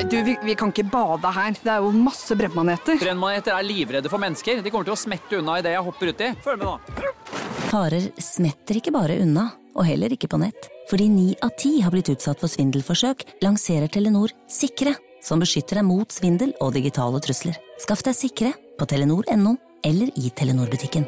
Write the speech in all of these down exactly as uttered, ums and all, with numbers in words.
Nei, du, vi, vi kan ikke bade her. Det er jo masse brennmaneter. Brennmaneter er livredde for mennesker. De kommer til å smette unna i det jeg hopper uti. Følg med nå. Farer smetter ikke bare unna, og heller ikke på nett. Fordi ni av ti har blitt utsatt for svindelforsøk, lanserer Telenor Sikre, som beskytter deg mot svindel og digitale trusler. Skaff deg Sikre på telenor punktum no eller i Telenor-butikken.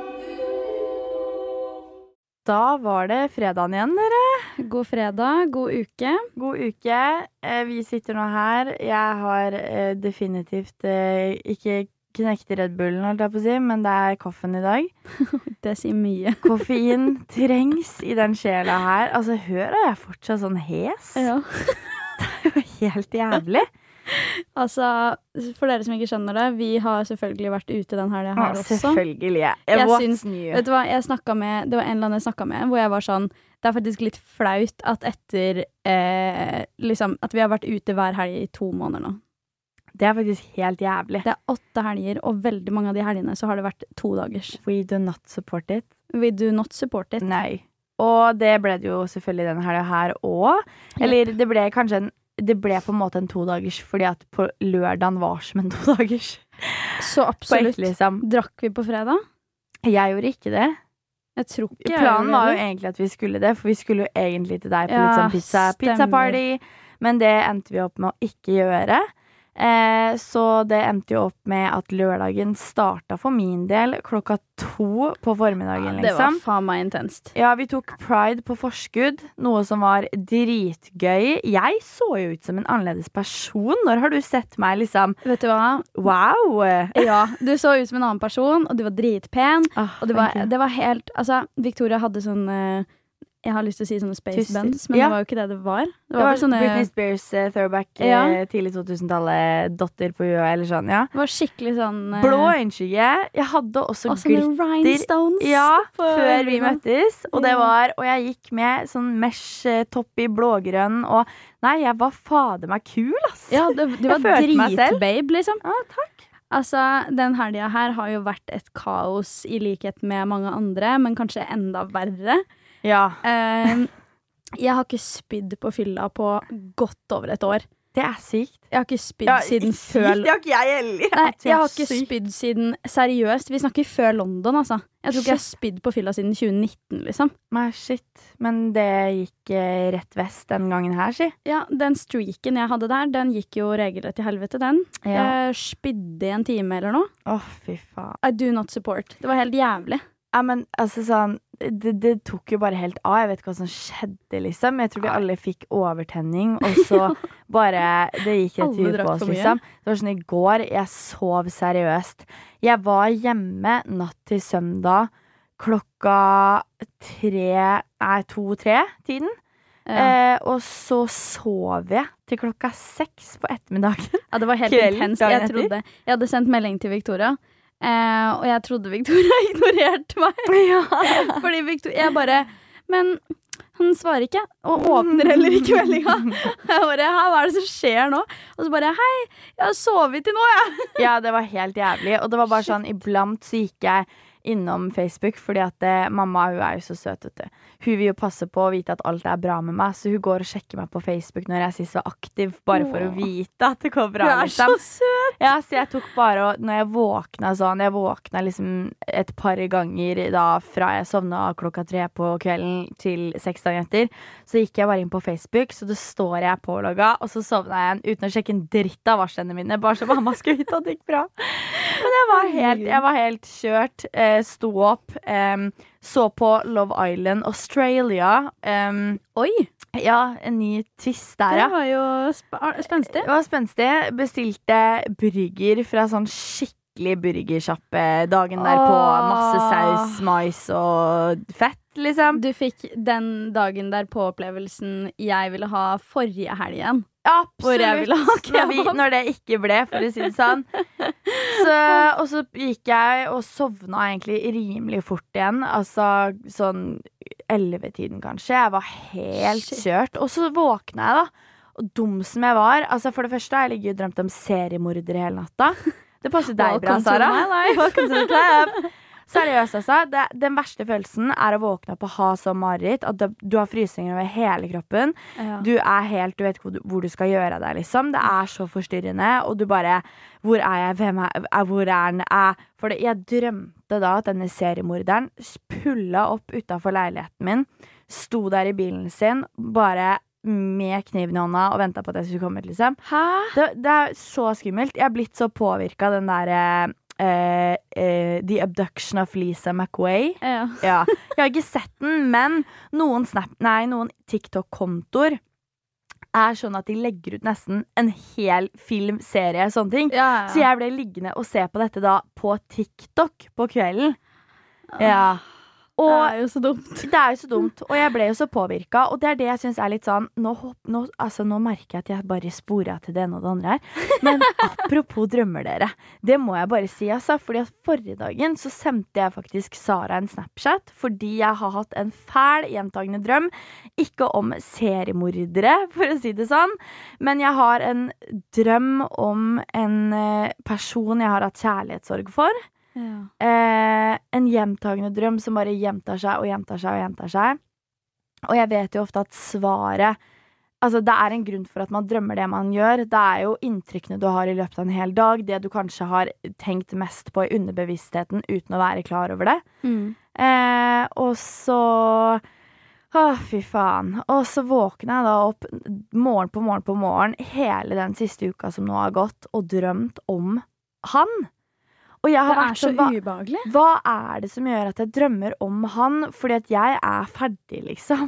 Da var det fredagen igjen, dere. God fredag, god uke. God uke. Vi sitter nå her. Jeg har definitivt ikke knekt Red Bullen, holdt jeg på å si, men det er kaffen i dag. Det sier mye. Koffein trengs i den sjela her. Altså, hører jeg fortsatt sånn hes? Ja. Det er jo helt jævlig. Altså, for dere som ikke skjønner det, vi har selvfølgelig vært ute den her, her ja, også. Selvfølgelig. Jeg syns, vet du hva, jeg snakket med, det var en eller annen jeg snakket med, hvor jeg var sånn, det er faktisk litt flaut at etter, eh, liksom, at vi har vært ute hver helg i to måneder nå. Det er faktisk helt jævlig. Det er åtte helger, og veldig mange av de helgene så har det vært to dagers. We do not support it. We do not support it. Nei. Og det ble det jo selvfølgelig den helgen her også. Eller det ble kanskje en, det ble på en måte en to dagers, fordi at på lørdagen var som en to dagers. Så absolutt. Ekte, liksom. Drakk vi på fredag? Jeg gjorde ikke det. Jeg tror ikke Planen var jo egentlig at vi skulle det, for vi skulle jo egentlig til deg på ja, litt sånn pizza, pizza party, men det endte vi opp med å ikke gjøre. Eh, så det endte jo opp med at lørdagen startet for min del klokka to på formiddagen, liksom. Det var faen meg intenst. Ja, vi tok Pride på forskudd, noe som var dritgøy. Jeg så jo ut som en annerledes person. Når har du sett meg, liksom? Vet du hva? Wow! Ja, du så ut som en annen person, og du var dritpen. Ah, og det var, det var helt, altså, Victoria hadde sånn... Uh, jeg har lyst til å si sånne space Tusen. bands, men ja. det var jo ikke det det var. Det var, det var sånne... Britney Spears uh, throwback, ja. uh, tidlig to tusen-tallet, dotter på huet, eller sånn, ja. Det var skikkelig sånn... Uh... Blå øynskygge. Jeg hadde også og glitter. Rhinestones. Ja, før vi møttes. Og det var, og jeg gikk med sånn mesh-topp i blågrønn, og nei, jeg var fader meg kul, ass. Ja, du, du var dritbabe, liksom. Ja, takk. Altså, den helgen her har jo vært et kaos i likhet med mange andre, men kanskje enda verre. Ja. Uh, jeg har ikke spydd på fylla på godt over et år. Det er sykt. Jeg har ikke spydd ja, siden sykt, før... Det har ikke jeg heller. Nei, jeg har ikke spydd siden... Seriøst, vi snakker før London, altså. Jeg tror ikke jeg har spydd på fylla siden tjue nitten, liksom. Nei, shit. Men det gikk eh, rett vest den gangen her, si. Ja, den streaken jeg hadde der, den gikk jo regelrett til helvete, den. Ja. Jeg spydde i en time eller noe. Åh, oh, fy faen. I do not support. Det var helt jævlig. Ja, men altså sånn, det, det tok jo bare helt av. Jeg vet ikke hva som skjedde, liksom. Jeg tror vi alle fikk overtenning, og så bare, det gikk rett ut på oss, liksom. Det var sånn i går, jeg sov seriøst. Jeg var hjemme natt til søndag klokka tre, nei, to-tre tiden. Ja. Eh, og så sov jeg til klokka seks på ettermiddagen. Ja, det var helt intenst. Jeg trodde, jeg hadde sendt melding til Victoria. Uh, og jeg trodde Victoria ignorerte meg. Ja. Fordi Victoria, jeg bare, men han svarer ikke, og åpner heller ikke meldinga. Jeg bare, hva er det som skjer nå? Og så bare, hei, jeg har sovet til nå, jeg. Ja, det var helt jævlig. Og det var bare sånn, iblant så gikk jeg innom Facebook, fordi at det, mamma, hun er jo så søt, vet du. Hun vil jo passe på å vite at alt er bra med meg, så hun går og sjekker meg på Facebook når jeg sist var aktiv, bare for å vite at det går bra. Hun er liksom. så søt! Ja, så jeg tok bare, og når jeg våkna sånn, jeg våkna liksom et par ganger da, fra jeg sovna klokka tre på kvelden til seks dager etter, så gikk jeg bare inn på Facebook, så det står jeg pålogga, og så sovna jeg igjen uten å sjekke en dritt av varslene mine, bare så mamma skulle vite at det gikk bra. Men jeg var helt, jeg var helt kjørt, eh, sto opp, eh, så på Love Island Australia. Um, Oi! Ja, en ny twist der, ja. Det var jo sp spenstig. Det var spenstig. Bestilte burger fra sånn skikkelig burgersjappe dagen der på. Masse saus, mais og fett, liksom. Du fikk den dagen der på opplevelsen jeg ville ha forrige helgen. Absolutt. Jeg ville ha når, vi, når det ikke ble, for å si det sånn. Så, og så gikk jeg og sovna egentlig rimelig fort igjen. Altså sånn elleve-tiden kanskje. Jeg var helt kjørt. Og så våkna jeg da. Og dum som jeg var. Altså for det første har jeg ligget og drømt om seriemordere hele natta. Det passer deg bra, Sara. Welcome to the club. Seriøst, altså. Det, den verste følelsen er å våkne opp og ha så mareritt at du har frysninger over hele kroppen. Ja. Du er helt, du vet hvor du, hvor du skal gjøre deg, liksom. Det er så forstyrrende, og du bare hvor er jeg? Hvem er, er hvor er den? Er? For det, jeg drømte da at denne seriemorderen pulla opp utenfor leiligheten min, sto der i bilen sin, bare med kniven i hånda og ventet på at jeg skulle komme, liksom. Hæ? Det, det er så skummelt. Jeg har blitt så påvirket av den der uh, uh, The Abduction of Lisa McQuay. Ja. Ja. Jeg har ikke sett den, men noen, snap, nei, noen TikTok-kontoer er sånn at de legger ut nesten en hel filmserie, sånne ting. Ja, ja. Så jeg ble liggende og se på dette da på TikTok på kvelden. Ja. Og det er jo så dumt. Det er jo så dumt, og jeg ble jo så påvirket. Og det er det jeg synes er litt sånn Nå, nå, altså, nå merker jeg at jeg bare sporer til det ene og det andre her. Men apropos drømmer dere, det må jeg bare si, altså. Fordi at forrige dagen så sendte jeg faktisk Sara en Snapchat, fordi jeg har hatt en fæl gjentagende drøm. Ikke om seriemordere, for å si det sånn, men jeg har en drøm om en person jeg har hatt kjærlighetssorg for. Ja. Eh, en gjentagende drøm som bare gjentar seg og gjentar seg og gjentar seg. Og jeg vet jo ofte at svaret, altså det er en grunn for at man drømmer det man gjør. Det er jo inntrykkene du har i løpet av en hel dag, det du kanskje har tenkt mest på i underbevisstheten uten å være klar over det. Mm. eh, og så å, fy faen. Og så våkner jeg da opp morgen på morgen på morgen hele den siste uka som nå har gått, og drømt om han. Og jeg har det er vært så hva, ubehagelig. Hva er det som gjør at jeg drømmer om han? Fordi at jeg er ferdig, liksom.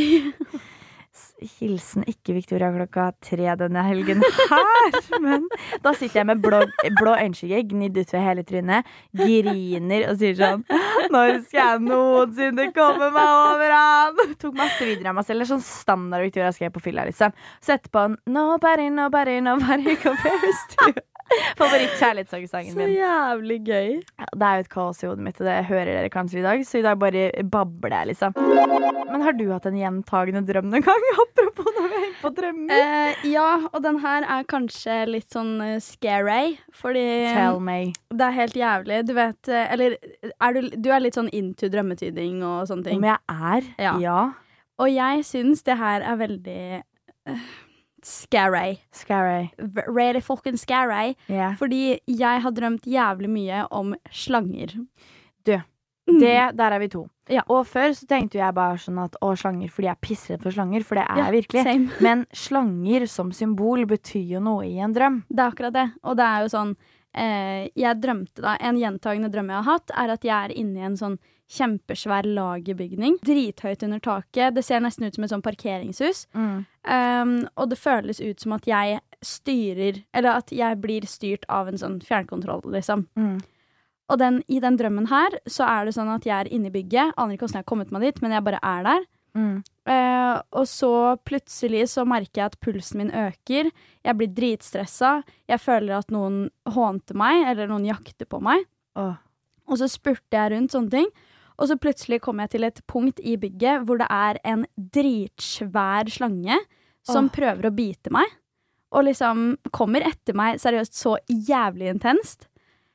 Hilsen ikke Victoria klokka tre denne helgen her. Men da sitter jeg med blå, blå øynskygge, gnidd ut ved hele trynet, griner og sier sånn: når skal jeg noensinne komme meg over han? Tok masse videoer av meg selv. Det er sånn standard Victoria skrev på fylla, liksom. Sett på en Nobody, nobody, nobody compares to favoritt-kjærlighetssangen min. Så jævlig gøy. Det er jo et kaos i hodet mitt, og det hører dere kanskje i dag, så i dag bare babler jeg, liksom. Men har du hatt en gjentagende drøm noen gang? Apropos når vi henger på drømmer. Eh, ja, og den her er kanskje litt sånn uh, scary, fordi Tell me. Det er helt jævlig. Du vet, eller er du, du er litt sånn into drømmetyding og sånne ting. Om jeg er? Ja. ja. Og jeg synes det her er veldig uh, Scary. Scary. Really fucking scary. Yeah. Fordi jeg har drømt jævlig mye om slanger. Du, mm. det, der er vi to. Ja. Og før så tenkte jeg bare sånn at å, slanger, fordi jeg pisser for slanger, for det er ja, jeg virkelig. Same. Men slanger som symbol betyr jo noe i en drøm. Det er akkurat det. Og det er jo sånn, eh, jeg drømte da, en gjentagende drøm jeg har hatt, er at jeg er inne i en sånn kjempesvær lagerbygning. Drithøyt under taket. Det ser nesten ut som et sånn parkeringshus. Mm. Um, og det føles ut som at jeg styrer, eller at jeg blir styrt av en sånn fjernkontroll, liksom. Mm. Og den, i den drømmen her, så er det sånn at jeg er inne i bygget. Aner ikke hvordan jeg har kommet meg dit, men jeg bare er der. Mm. Uh, og så plutselig så merker jeg at pulsen min øker. Jeg blir dritstressa. Jeg føler at noen hånter meg, eller noen jakter på meg. Oh. Og så spurte jeg rundt sånne ting. Og så plutselig kom jeg til et punkt i bygget hvor det er en dritsvær slange som oh. prøver å bite meg. Og liksom kommer etter meg seriøst så jævlig intenst.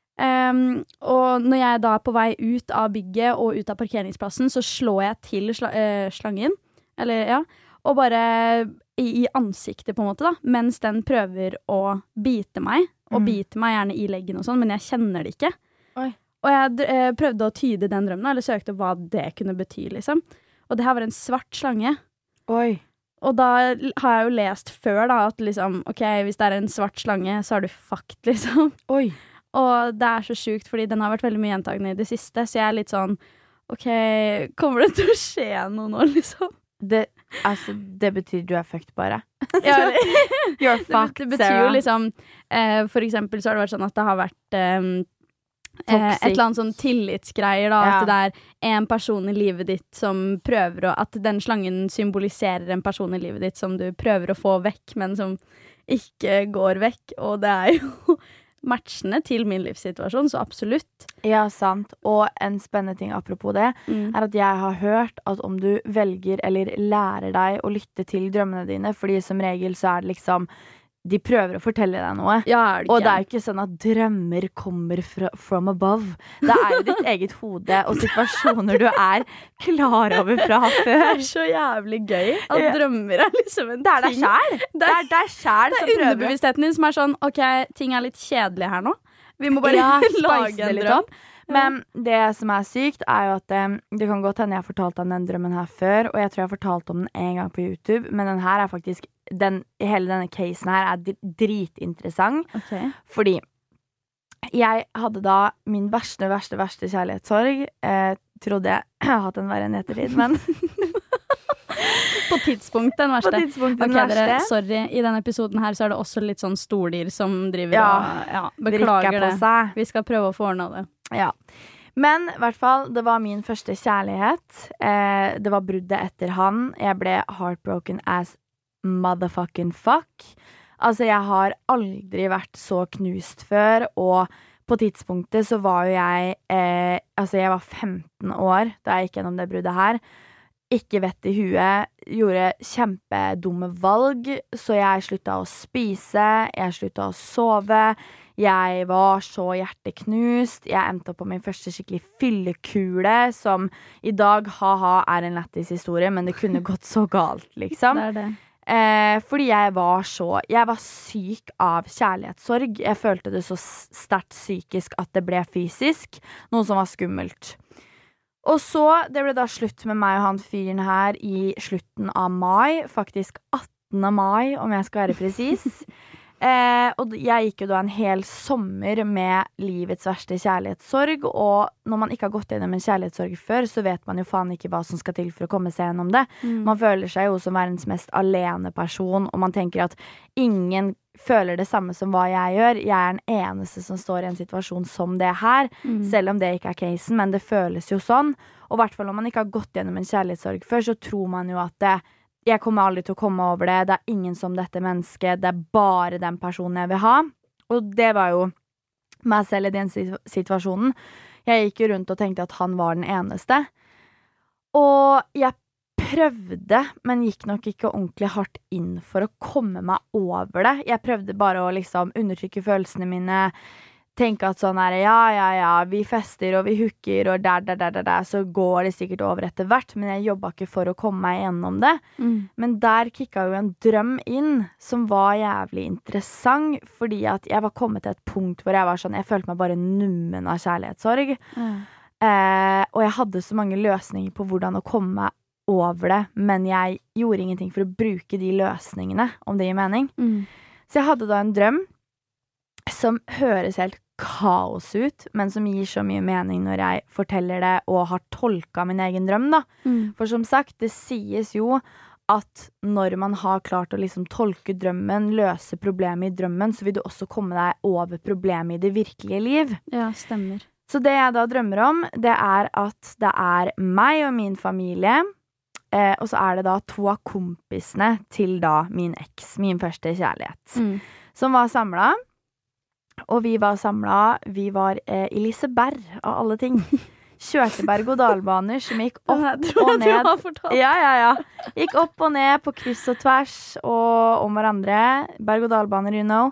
Um, og når jeg da er på vei ut av bygget og ut av parkeringsplassen, så slår jeg til sla- uh, slangen. Eller, ja. Og bare i, i ansiktet, på en måte, da. Mens den prøver å bite meg. Og mm. bite meg gjerne i leggen og sånn, men jeg kjenner det ikke. Oi. Og jeg eh, prøvde å tyde den drømmen, eller søkte hva det kunne bety, liksom. Og det her var en svart slange. Oi. Og da har jeg jo lest før, da, at liksom, ok, hvis det er en svart slange, så er du fucked, liksom. Oi. Og det er så sjukt, fordi den har vært veldig mye gjentagende i det siste, så jeg er litt sånn, ok, kommer det til å skje noe nå, liksom? Det, altså, det betyr du er fucked, bare. Ja, You're fucked, det, det betyr Sarah. jo liksom, eh, for eksempel så har det vært sånn at det har vært... Eh, Eh, et eller annet sånn tillitsgreier da, ja. At det er en person i livet ditt som prøver å, at den slangen symboliserer en person i livet ditt som du prøver å få vekk, men som ikke går vekk, og det er jo matchende til min livssituasjon, så absolutt. Ja, sant, og en spennende ting apropos det, mm. er at jeg har hørt at om du velger eller lærer deg å lytte til drømmene dine, fordi som regel så er det liksom de prøver å fortelle deg noe. Ja, er det og det er jo ikke sånn at drømmer kommer fra, from above. Det er jo ditt eget hode og situasjoner du er klar over fra før. Det er så jævlig gøy at ja. drømmer er liksom en det er ting. Det er deg selv. Det er deg selv det er underbevisstheten din som er sånn, ok, ting er litt kjedelig her nå. Vi må bare ja, lage en drøm. Men det som er sykt er jo at um, det kan godt hende jeg har fortalt om den drømmen her før, og jeg tror jeg har fortalt om den en gang på YouTube, men den her er faktisk, den, hele denne casen her er dritinteressant, okay. fordi jeg hadde da min verste, verste, verste kjærlighetssorg. Jeg trodde jeg har hatt en verre enn ettertid, men... På tidspunkt den verste. På tidspunkt den okay, verste. Dere, sorry, i denne episoden her så er det også litt sånn stordyr som driver ja, og ja, beklager det. Seg. Vi skal prøve å få ordnet det. Ja. Men i hvert fall, det var min første kjærlighet. Eh, det var bruddet etter han. Jeg ble heartbroken as motherfucking fuck. Altså, jeg har aldri vært så knust før, og på tidspunktet så var jo jeg eh, altså, jeg var femten år da jeg gikk gjennom det bruddet her. Ikke vett i huet, gjorde kjempedumme valg, så jeg sluttet å spise, jeg sluttet å sove, jeg var så hjerteknust, jeg endte opp på min første skikkelig fyllekule, som i dag, haha, er en lættis historie, men det kunne gått så galt, liksom. Det er det. Eh, fordi jeg var så, jeg var syk av kjærlighetssorg, jeg følte det så sterkt psykisk at det ble fysisk, noe som var skummelt. Og så, det ble da slutt med meg og han fyren her i slutten av mai, faktisk attende mai, om jeg skal være presis. eh, og jeg gikk jo da en hel sommer med livets verste kjærlighetssorg, og når man ikke har gått gjennom en kjærlighetssorg før, så vet man jo faen ikke hva som skal til for å komme seg gjennom det. Mm. Man føler seg jo som verdens mest alene person, og man tenker at ingen føler det samme som hva jeg gjør. Jeg er den eneste som står i en situasjon som det her, mm. selv om det ikke er casen, men det føles jo sånn. Og i hvert fall om man ikke har gått gjennom en kjærlighetssorg før, så tror man jo at det, jeg kommer aldri til å komme over det, det er ingen som dette mennesket, det er bare den personen jeg vil ha. Og det var jo meg selv i den situasjonen. Jeg gikk jo rundt og tenkte at han var den eneste. Og jeg prøvde, men gikk nok ikke ordentlig hardt inn for å komme meg over det. Jeg prøvde bare å liksom undertrykke følelsene mine, tenke at sånn er ja, ja, ja, vi fester og vi hooker og der, der, der, der, der, så går det sikkert over etter hvert, men jeg jobbet ikke for å komme meg gjennom det. Mm. Men der kikket jo en drøm inn som var jævlig interessant, fordi at jeg var kommet til et punkt hvor jeg var sånn, jeg følte meg bare nummen av kjærlighetssorg. Mm. Eh, og jeg hadde så mange løsninger på hvordan å komme meg over det, men jeg gjorde ingenting for å bruke de løsningene, om det gir mening. Mm. Så jeg hadde da en drøm som høres helt kaos ut, men som gir så mye mening når jeg forteller det og har tolket min egen drøm da. Mm. For som sagt, det sies jo at når man har klart å liksom tolke drømmen, løse problemet i drømmen, så vil du også komme deg over problemet i det virkelige liv. Ja, stemmer. Så det jeg da drømmer om, det er at det er meg og min familie, Eh, og så er det da to av kompisene til da min eks, min første kjærlighet, mm. som var samlet. Og vi var samlet, vi var eh, i Liseberg, av alle ting. Kjørte berg-og-dalbaner som gikk opp og ned. Ja, ja, ja. Gikk opp og ned på kryss og tvers og om hverandre. Berg-og-dalbaner, you know.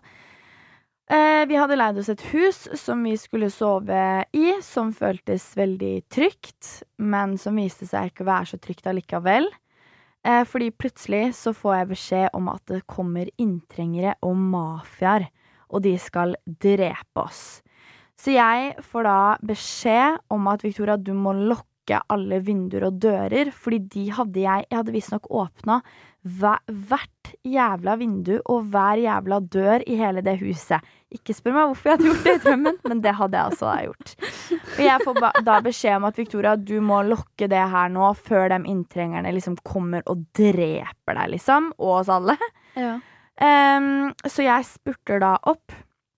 Eh, vi hadde leid oss et hus som vi skulle sove i, som føltes veldig trygt, men som viste seg ikke å være så trygt allikevel. Eh, fordi plutselig så får jeg beskjed om at det kommer inntrengere og mafiaer, og de skal drepe oss. Så jeg får da beskjed om at Victoria, du må lukke alle vinduer og dører, fordi de hadde jeg, jeg hadde visst nok åpnet hvert jævla vindu og hver jævla dør i hele det huset. Ikke spør meg hvorfor jeg hadde gjort det i drømmen, men det hadde jeg altså gjort. Og jeg får ba- da beskjed om at Victoria, du må lukke det her nå før de inntrengerne liksom kommer og dreper deg, liksom, og oss alle. Ja. Um, så jeg spurter da opp,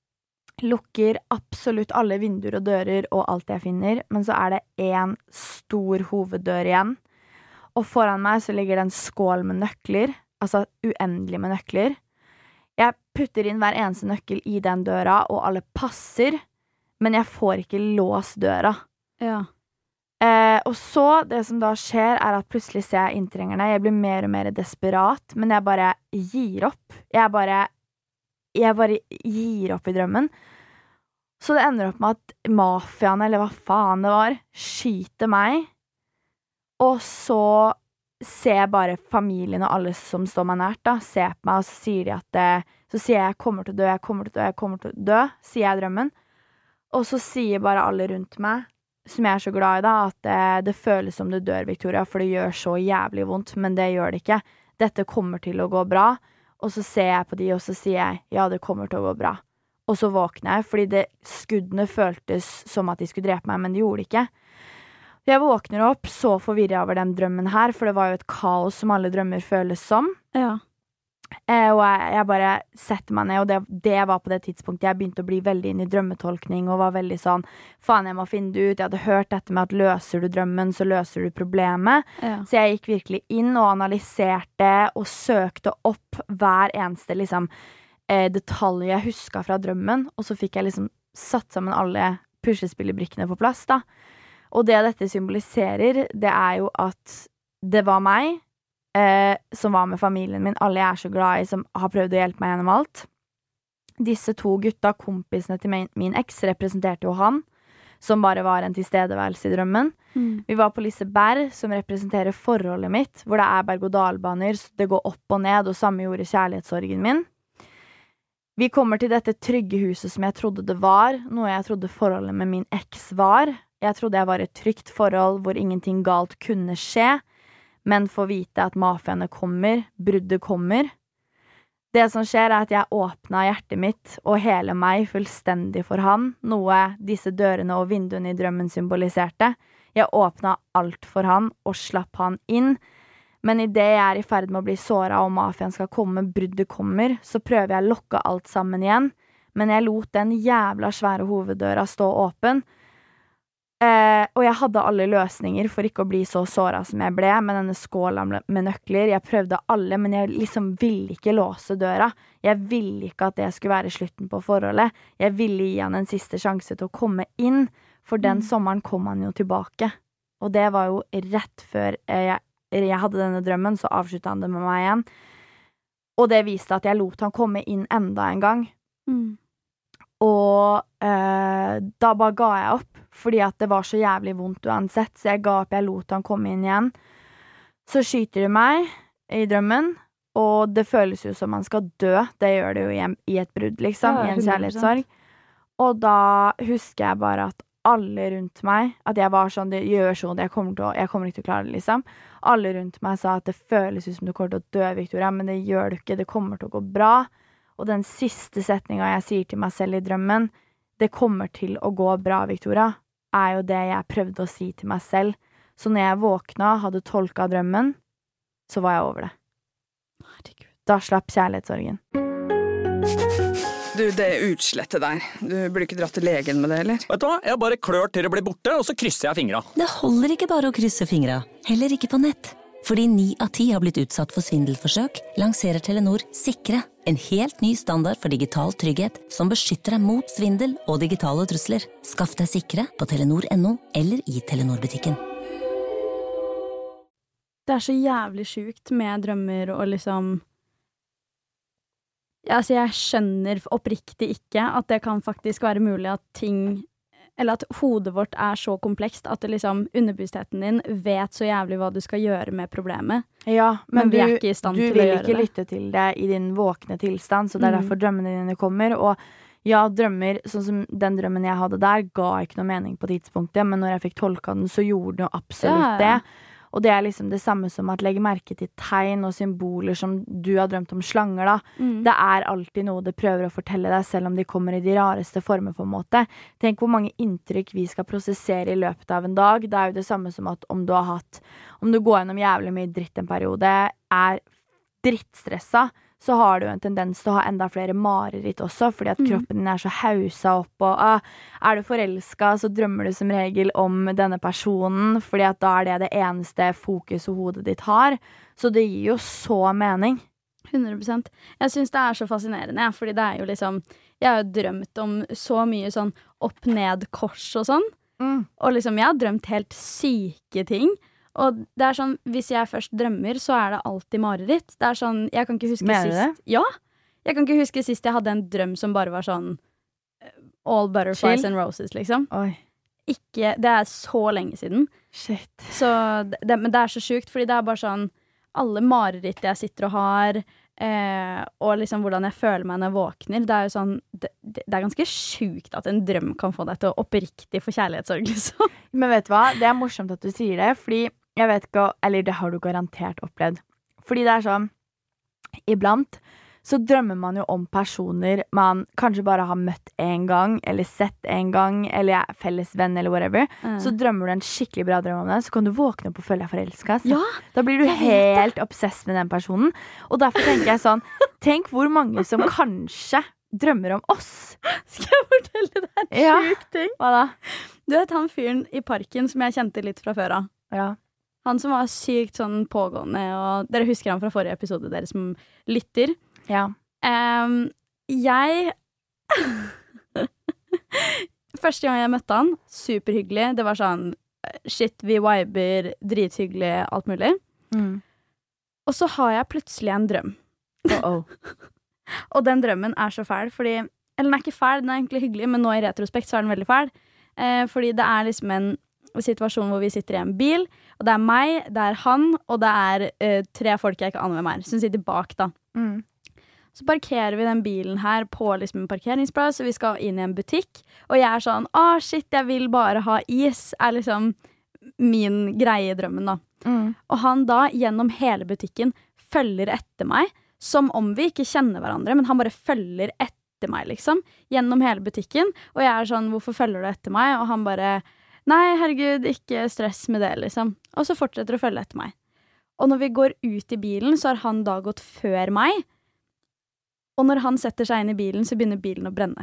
lukker absolutt alle vinduer og dører og alt jeg finner, men så er det en stor hoveddør igjen. Og foran meg så ligger det en skål med nøkler, altså uendelig med nøkler. Jeg putter inn hver eneste nøkkel i den døra, og alle passer, men jeg får ikke låst døra. Ja. Eh, og så, det som da skjer, er at plutselig ser jeg inntrengerne. Jeg blir mer og mer desperat, men jeg bare gir opp. Jeg bare jeg bare gir opp i drømmen. Så det ender opp med at mafiaen, eller hva faen det var, skyter meg. Og så ser jeg bare familien og alle som står meg nært da, ser på meg, og så sier de at det, så sier jeg, jeg kommer til å dø, jeg kommer til å dø, jeg kommer til å dø, sier jeg i drømmen. Og så sier bare alle rundt meg, som jeg er så glad i da, at det, det føles som du dør, Victoria, for det gjør så jævlig vondt, men det gjør det ikke. Dette kommer til å gå bra. Og så ser jeg på de, og så sier jeg, ja, det kommer til å gå bra. Og så våkner jeg, fordi det, skuddene føltes som at de skulle drepe meg, men de gjorde det ikke. Jeg våkner opp så forvirret over den drømmen her, for det var jo et kaos som alle drømmer føles som. Ja. Eh, og jeg, jeg bare setter meg ned, og det, det var på det tidspunktet jeg begynte å bli veldig inn i drømmetolkning, og var veldig sånn, faen, jeg må finne det ut. Jeg hadde hørt dette med at løser du drømmen, så løser du problemet. Ja. Så jeg gikk virkelig inn og analyserte og søkte opp hver eneste liksom, eh, detalj jeg husket fra drømmen, og så fikk jeg liksom satt sammen alle puslespillebrikkene på plass da. Og det dette symboliserer, det er jo at det var meg, eh, som var med familien min, alle jeg er så glad i, som har prøvd å hjelpe meg gjennom alt. Disse to gutta, kompisene til min, min eks, representerte jo han, som bare var en tilstedeværelse i drømmen. Mm. Vi var på Liseberg, som representerer forholdet mitt, hvor det er berg-og-dal-baner, så det går opp og ned, og samme gjorde kjærlighetssorgen min. Vi kommer til dette trygge huset som jeg trodde det var, noe jeg trodde forholdet med min eks var. Jeg trodde jeg var et trygt forhold hvor ingenting galt kunne skje, men får vite at mafiaene kommer, bruddet kommer. Det som skjer er at jeg åpnet hjertet mitt og hele meg fullstendig for han, noe disse dørene og vinduene i drømmen symboliserte. Jeg åpnet alt for han og slapp han inn, men i det jeg er i ferd med å bli såret og mafiaen skal komme, bruddet kommer, så prøver jeg å lokke alt sammen igjen, men jeg lot den jævla svære hoveddøra stå åpen. Eh, og jeg hadde alle løsninger for ikke å bli så såret som jeg ble med denne skålen med nøkler. Jeg prøvde alle, men jeg liksom ville ikke låse døra. Jeg ville ikke at det skulle være slutten på forholdet. Jeg ville gi han en siste sjanse til å komme inn, for den mm. sommeren kom han jo tilbake. Og det var jo rett før jeg, jeg hadde denne drømmen, så avsluttet han det med meg igjen. Og det viste at jeg lot han komme inn enda en gang. Mm. Og eh, da bare ga jeg opp, fordi at det var så jævlig vondt uansett, så jeg ga opp, jeg lot han komme inn igjen. Så skyter de meg i drømmen, og det føles jo som man skal dø, det gjør det jo i, i et brudd, liksom, ja, i en kjærlighetssorg. Og da husker jeg bare at alle rundt meg, at jeg var sånn, det gjør sånn, jeg kommer, til å, jeg kommer ikke til å klare det, liksom. Alle rundt meg sa at det føles ut som du kommer til å dø, Victoria, men det gjør du ikke, det kommer til å gå bra. Og den siste setningen jeg sier til meg selv i drømmen, det kommer til å gå bra, Victoria, er jo det jeg prøvde å si til meg selv. Så når jeg våkna, hadde tolket drømmen, så var jeg over det. Herregud. Da slapp kjærlighetssorgen. Du, det utslettet der. Du burde ikke dratt til legen med det, eller? Vet du hva? Jeg bare klør til det blir borte, og så krysser jeg fingra. Det holder ikke bare å krysse fingra, heller ikke på nett. Fordi ni av ti har blitt utsatt for svindelforsøk, lanserer Telenor Sikre, en helt ny standard for digital trygghet som beskytter deg mot svindel og digitale trusler. Skaff deg Sikre på telenor punktum no eller i Telenor-butikken. Det er så jævlig sjukt med drømmer og liksom... Altså, jeg skjønner oppriktig ikke at det kan faktisk være mulig at ting... Eller at hodet vårt er så komplekst at det liksom, underbevisstheten din vet så jævlig hva du skal gjøre med problemet. Ja, men, men vi er ikke i stand til å gjøre det. Du vil ikke lytte til det i din våkne tilstand, så det er mm. derfor drømmene dine kommer. Og ja, drømmer, sånn som den drømmen jeg hadde der, ga ikke noe mening på tidspunktet, men når jeg fikk tolka den, så gjorde den jo absolutt ja, ja. det. Og det er liksom det samme som at legge merke til tegn og symboler som du har drømt om slanger da. Mm. Det er alltid noe det prøver å fortelle deg, selv om de kommer i de rareste former på en måte. Tenk hvor mange inntrykk vi skal prosessere i løpet av en dag. Det er jo det samme som at om du har hatt, om du går gjennom jævlig mye dritt en periode, er drittstressa, så har du en tendens til å ha enda flere mareritt også, fordi at kroppen din er så hausa opp, og ah, er du forelsket, så drømmer du som regel om denne personen, fordi at da er det det eneste fokus og hodet ditt har. Så det gir jo så mening. hundre prosent. Jeg synes det er så fascinerende, fordi det er jo liksom, jeg har jo drømt om så mye sånn opp-ned-kors og sånn, mm. og liksom jeg har drømt helt syke ting. Og det er sånn, hvis jeg først drømmer, så er det alltid mareritt. Det er sånn, jeg kan ikke huske Mener sist. Det? Ja, Jeg kan ikke huske sist jeg hadde en drøm som bare var sånn all butterflies Chill. and roses, liksom. Oi. Ikke, det er så lenge siden. Shit. Så det, men det er så sjukt, fordi det er bare sånn alle mareritt jeg sitter og har, eh, og liksom hvordan jeg føler meg når jeg våkner, det er jo sånn, det, det er ganske sjukt at en drøm kan få deg til å oppriktig få kjærlighetssorg, liksom. Men vet du hva? Det er morsomt at du sier det, fordi jeg vet ikke, eller det har du garantert opplevd. Fordi det er sånn, iblant så drømmer man jo om personer man kanskje bare har møtt en gang, eller sett en gang, eller er felles venn, eller whatever. Mm. Så drømmer du en skikkelig bra drøm om det, så kan du våkne opp og føle deg forelsket. Ja, da blir du helt obsess med den personen. Og derfor tenker jeg sånn, tenk hvor mange som kanskje drømmer om oss. skal jeg fortelle deg en Ja. sjuk ting? Hva da? Du vet han fyren i parken som jeg kjente litt fra før av? Ja. Han som var sykt sånn pågående, og dere husker han fra forrige episode, dere som lytter. Ja. Um, jeg Første gang jeg møtte han, superhyggelig. Det var sånn shit, vi viber, drithyggelig, alt mulig. Mm. Og så har jeg plutselig en drøm. Uh-oh. Og den drømmen er så fæl, fordi eller den er ikke fæl, den er egentlig hyggelig, men nå i retrospekt så er den veldig fæl. Eh, fordi det er liksom en situasjon hvor vi sitter i en bil, og det er meg, det er han, og det er eh, tre folk jeg ikke aner hvem er, som sitter bak da. Mm. Så parkerer vi den bilen her på liksom en parkeringsplass, og vi skal inn i en butikk, og jeg er sånn, ah shit, jeg vil bare ha is, er liksom min greie i drømmen da. Mm. Og han da, gjennom hele butikken, følger etter meg, som om vi ikke kjenner hverandre, men han bare følger etter meg, liksom, gjennom hele butikken, og jeg er sånn, hvorfor følger du etter meg? Og han bare, nei, herregud, ikke stress med det, liksom. Og så fortsetter å følge etter meg. Og når vi går ut i bilen, så har han da gått før meg, og når han setter seg inn i bilen, så begynner bilen å brenne.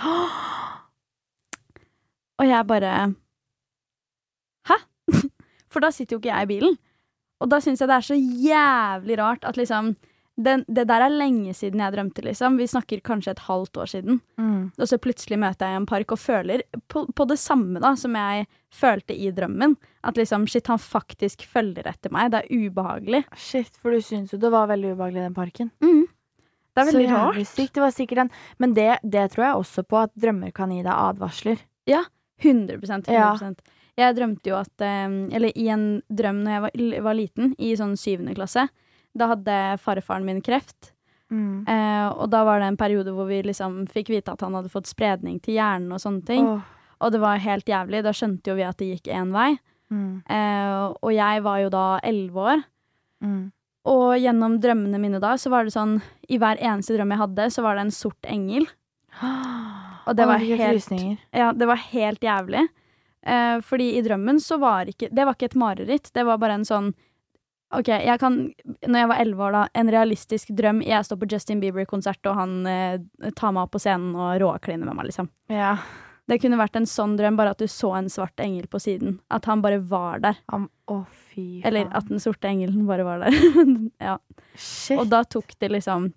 Og jeg bare, hæ? For da sitter jo ikke jeg i bilen. Og da synes jeg det er så jævlig rart at liksom, det, det der er lenge siden jeg drømte, liksom. Vi snakker kanskje et halvt år siden. Mm. Og så plutselig møter jeg i en park og føler på, på det samme da, som jeg følte i drømmen. At liksom, shit, han faktisk følger etter meg. Det er ubehagelig. Shit, for du synes jo det var veldig ubehagelig i den parken. Mm. Det er veldig så rart. Sykt. Det var sikkert den. Men det, det tror jeg også på at drømmer kan gi deg advarsler. Ja, hundre prosent. hundre prosent. Ja. Jeg drømte jo at, eller i en drøm når jeg var, var liten, i sånn syvende klasse, da hadde farfaren min kreft. Mm. Eh, og da var det en periode hvor vi liksom fikk vite at han hadde fått spredning til hjernen og sånne ting. Oh. Og det var helt jævlig. Da skjønte jo vi at det gikk en vei. Mm. Eh, og jeg var jo da elleve år. Mm. Og gjennom drømmene mine da, så var det sånn, i hver eneste drøm jeg hadde, så var det en sort engel. Og det Åh, var hvilke helt, frysninger. ja, det var helt jævlig. Eh, fordi i drømmen så var ikke, det var ikke et mareritt, det var bare en sånn, ok, jeg kan, når jeg var elleve år da, en realistisk drøm, jeg står på Justin Bieber-konsert, og han eh, tar meg opp på scenen og råkliner med meg, liksom. Ja. Det kunne vært en sånn drøm, bare at du så en svart engel på siden. At han bare var der. Å, oh, fy faen. Eller at den sorte engelen bare var der. Ja. Shit. Og da tok det liksom,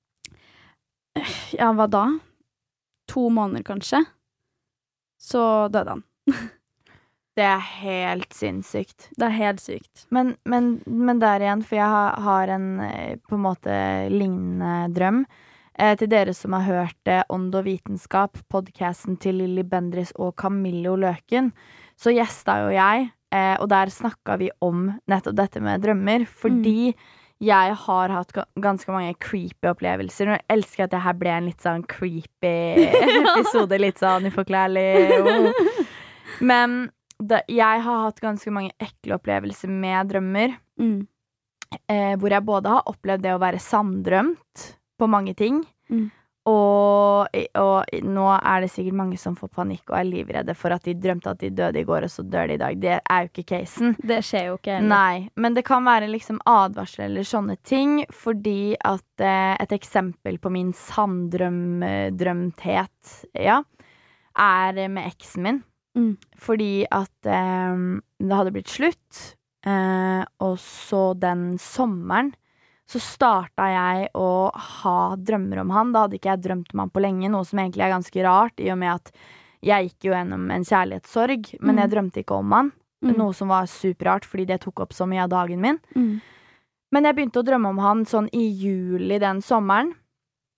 ja, hva da? To måneder kanskje. Så døde han. Det er helt sinnssykt. Det er helt sykt. Men, men, men der igjen, for jeg har, har en eh, på en måte lignende drøm. Eh, til dere som har hørt eh, Ånd og vitenskap, podcasten til Lilly Bendriss og Camillo Løken, så gjesta jo jeg, eh, og der snakket vi om nettopp dette med drømmer, fordi mm. jeg har hatt ga- ganske mange creepy opplevelser. Og jeg elsker at det her ble en litt sånn creepy episode, litt sånn uforklarlig. Oh. Men da, jeg har hatt ganske mange ekle opplevelser med drømmer, Mm. eh, hvor jeg både har opplevd det å være sanndrømt på mange ting, Mm. og, og nå er det sikkert mange som får panikk og er livredde for at de drømte at de døde i går, og så dør de i dag. Det er jo ikke casen. Det skjer jo ikke heller. Nei, men det kan være liksom advarsel eller sånne ting, fordi at eh, et eksempel på min sanndrømthet, ja, er med eksen min. Mm. Fordi at eh, det hadde blitt slutt, eh, og så den sommeren så starta jeg å ha drømmer om han. Da hadde ikke jeg drømt om han på lenge, noe som egentlig er ganske rart, i og med at jeg gikk jo gjennom en kjærlighetssorg, men Mm. jeg drømte ikke om han. Mm. Noe som var superrart, fordi det tok opp så mye av dagen min. Mm. Men jeg begynte å drømme om han sånn i juli den sommeren.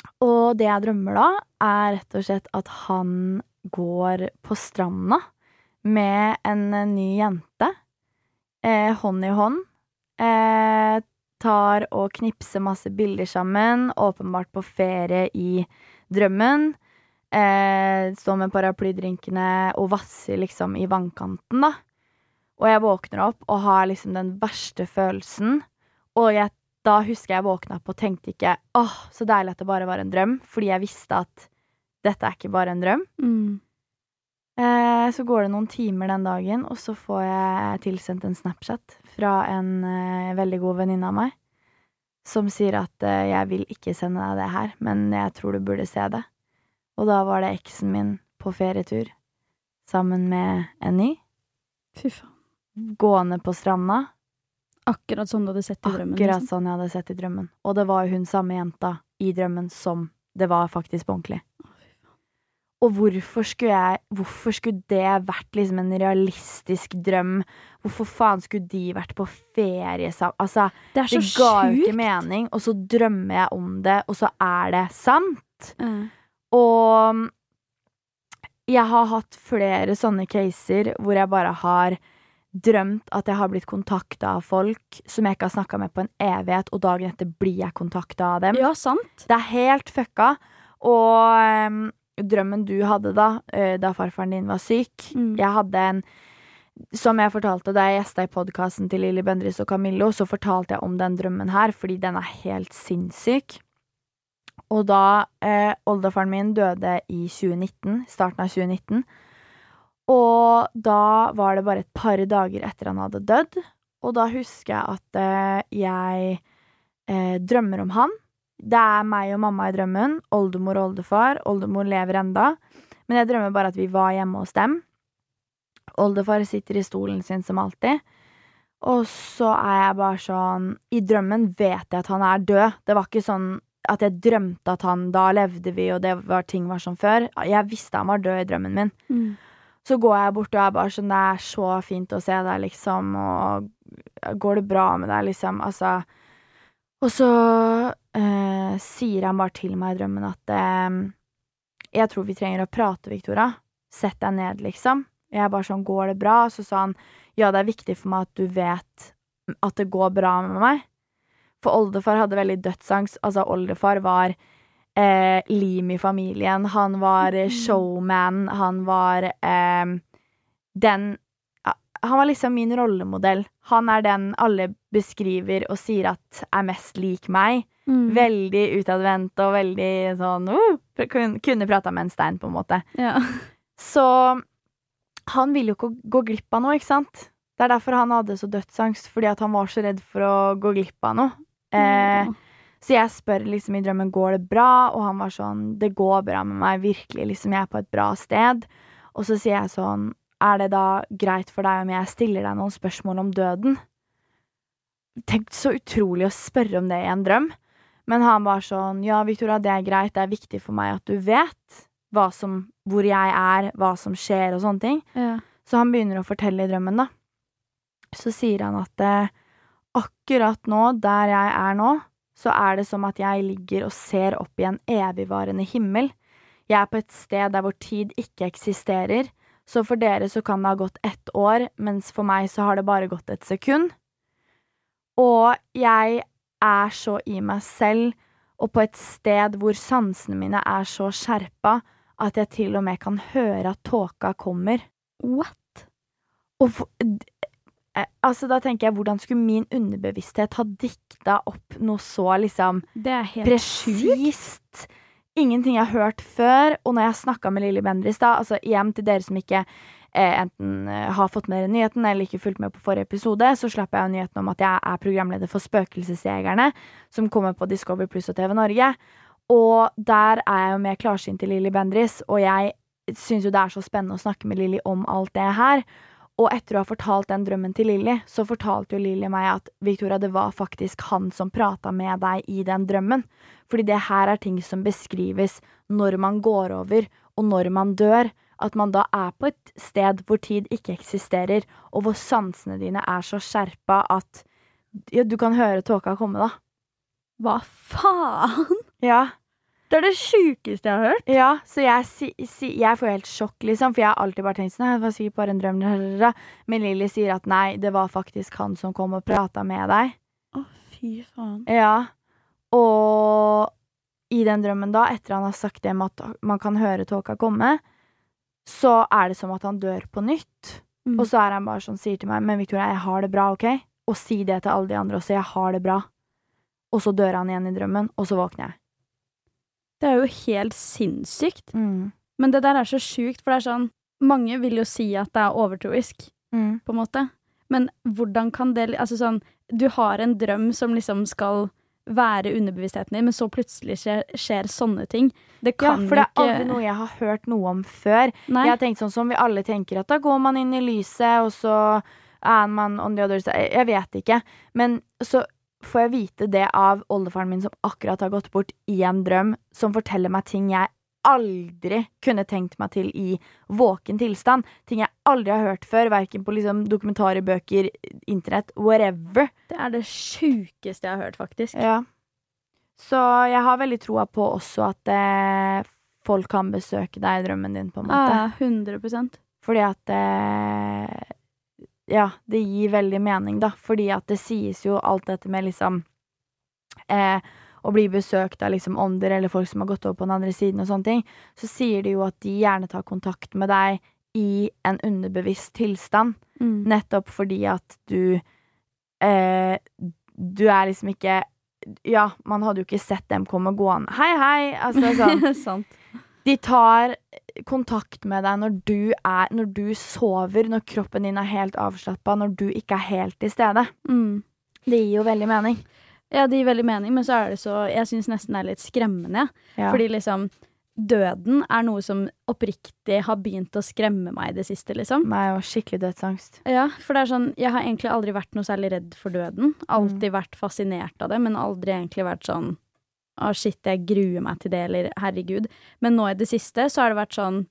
Og det jeg drømmer da, er rett og slett at han går på stranda med en ny jente, eh, hånd i hånd, eh, tar og knipser masse bilder sammen, åpenbart på ferie i drømmen, eh, står med paraplydrinkene og vasser liksom i vannkanten da. Og jeg våkner opp og har liksom den verste følelsen, og jeg, da husker jeg våkna opp og tenkte ikke, åh, så deilig at det bare var en drøm, fordi jeg visste at dette er ikke bare en drøm. Mm. Eh, så går det noen timer den dagen, og så får jeg tilsendt en Snapchat fra en eh, veldig god venninne av meg, som sier at eh, jeg vil ikke sende deg det her, men jeg tror du burde se det. Og da var det eksen min på ferietur, sammen med en ny. Fy faen. Gående på stranda. Akkurat sånn du hadde sett i drømmen. Akkurat liksom. sånn jeg hadde sett i drømmen. Og det var jo hun samme jenta i drømmen som det var faktisk på ordentlig. Og hvorfor skulle jeg, hvorfor skulle det vært liksom en realistisk drøm? Hvorfor faen skulle de vært på ferie sammen? Altså, det er så det ga jo sjukt. ikke mening, og så drømmer jeg om det, og så er det sant. Mm. Og jeg har hatt flere sånne caser hvor jeg bare har drømt at jeg har blitt kontaktet av folk som jeg ikke har snakket med på en evighet, og dagen etter blir jeg kontaktet av dem. Ja, sant. Det er helt fucka. Og um, drømmen du hadde da, uh, da farfaren din var syk, Mm. jeg hadde en, som jeg fortalte da jeg gjestet i podcasten til Lilly Bendriss og Camillo, så fortalte jeg om den drømmen her, fordi den er helt sinnssyk. Og da eh, oldefaren min døde i tjue nitten, starten av tjue nitten, og da var det bare et par dager etter han hadde dødd, og da husker jeg at eh, jeg eh, drømmer om han. Det er meg og mamma i drømmen, oldemor og oldefar, oldemor lever enda, men jeg drømmer bare at vi var hjemme hos dem. Oldefar sitter i stolen sin som alltid, og så er jeg bare sånn, i drømmen vet jeg at han er død. Det var ikke sånn at jeg drømte at han, da levde vi, og det var, ting var som før. Jeg visste han var død i drømmen min. Mm. Så går jeg bort og er bare sånn, det er så fint å se deg, liksom, og går det bra med deg, liksom, altså. Og så eh, sier han bare til meg i drømmen at eh, jeg tror vi trenger å prate, Victoria. Sett deg ned, liksom. Jeg er bare sånn, går det bra? Og så sa han, ja, det er viktig for meg at du vet at det går bra med meg. For oldefar hadde veldig dødsangst. Altså, oldefar var eh, lim i familien. Han var eh, showman. Han var eh, den Han var liksom min rollemodell. Han er den alle beskriver og sier at er mest lik meg. Mm. Veldig utadvendt og veldig sånn uh, kun, kunne prata med en stein, på en måte. Ja. Så han ville jo ikke gå glipp av noe, ikke sant? Det er derfor han hadde så dødsangst, fordi at han var så redd for å gå glipp av noe. Eh, så jeg spør liksom i drømmen, går det bra? Og han var sånn, det går bra med meg, virkelig, liksom jeg er på et bra sted. Og så sier jeg sånn, er det da greit for deg om jeg stiller deg noen spørsmål om døden? Tenk så utrolig å spørre om det i en drøm. Men han var sånn, ja Victoria, det er greit, det er viktig for meg at du vet hva som, hvor jeg er, hva som skjer og sånne ting. Ja. Så han begynner å fortelle i drømmen da. Så sier han at eh, akkurat nå, der jeg er nå, så er det som at jeg ligger og ser opp i en evigvarende himmel. Jeg er på et sted der hvor tid ikke eksisterer, så for dere så kan det ha gått ett år, mens for meg så har det bare gått et sekund. Og jeg er så i meg selv, og på et sted hvor sansene mine er så skjerpa, at jeg til og med kan høre at tåka kommer. What? Og for, altså da tenker jeg, hvordan skulle min underbevissthet ha dikta opp noe så liksom Det er helt sjukt. presist? Ingenting jeg har hørt før, og når jeg snakket med Lilly Bendriss da, altså igjen til dere som ikke eh, enten eh, har fått med dere nyheten, eller ikke fulgt med på forrige episode, så slapp jeg jo nyheten om at jeg er programleder for Spøkelsesjegerne, som kommer på Discovery Plus og T V Norge, og der er jeg jo med klarsyn til Lilly Bendriss, og jeg synes jo det er så spennende å snakke med Lilly om alt det her, og etter å ha fortalt den drømmen til Lilly, så fortalte jo Lilly meg at Victoria, det var faktisk han som pratet med deg i den drømmen. Fordi det her er ting som beskrives når man går over, og når man dør, at man da er på et sted hvor tid ikke eksisterer, og hvor sansene dine er så skjerpa at ja, du kan høre tåka komme da. Hva faen? Ja. Det er det sjukeste jeg har hørt. Ja, så jeg, si, si, jeg får helt sjokk, liksom, for jeg har alltid bare tenkt sånn, det var sikkert bare en drøm, men Lily sier at nei, det var faktisk han som kom og pratet med deg. Å, fy faen. Ja, og i den drømmen da, etter han har sagt det med at man kan høre tåka komme, så er det som at han dør på nytt. Mm. Og så er han bare sånn, sier til meg, men Victoria, jeg har det bra, ok? Og si det til alle de andre også, jeg har det bra. Og så dør han igjen i drømmen, og så våkner jeg. Det er jo helt sinnssykt. Mm. Men det der er så sjukt, for det er sånn, mange vil jo si at det er overtroisk, mm. på en måte. Men hvordan kan det, altså sånn, du har en drøm som liksom skal være underbevisstheten din, men så plutselig skjer, skjer sånne ting. Det kan ja, for det er ikke... aldri noe jeg har hørt noe om før. Nei. Jeg har tenkt sånn som vi alle tenker, at da går man inn i lyset, og så er man on the other side. Jeg vet ikke. Men så får jeg vite det av oldefaren min som akkurat har gått bort i en drøm, som forteller meg ting jeg aldri kunne tenkt meg til i våken tilstand. Ting jeg aldri har hørt før, hverken på liksom dokumentarer, bøker, internett, whatever. Det er det sjukeste jeg har hørt, faktisk. Ja. Så jeg har veldig troa på også at eh, folk kan besøke deg i drømmen din, på en måte. Ja, hundre prosent. Fordi at eh, ja, det gir veldig mening da, fordi at det sies jo alt dette med liksom eh, å bli besøkt av liksom ånder eller folk som har gått over på den andre siden og sånne ting, så sier de jo at de gjerne tar kontakt med deg i en underbevisst tilstand, mm. nettopp fordi at du eh, du er liksom ikke ja, man hadde jo ikke sett dem komme gående hei hei, altså sånn Sant. De tar kontakt med deg når du er, når du sover, når kroppen din er helt avslappet, når du ikke er helt til stede. Mm. Det gir jo veldig mening. Ja, det gir veldig mening, men så er det så, jeg synes nesten det er litt skremmende, ja. Fordi liksom, døden er noe som oppriktig har begynt å skremme meg i det siste, liksom. Meg er jo skikkelig dødsangst. Ja, for det er sånn, jeg har egentlig aldri vært noe særlig redd for døden, alltid mm. vært fascinert av det, men aldri egentlig vært sånn, å oh shit, jeg gruer meg til det, eller herregud. Men nå i det siste så har det vært sånn,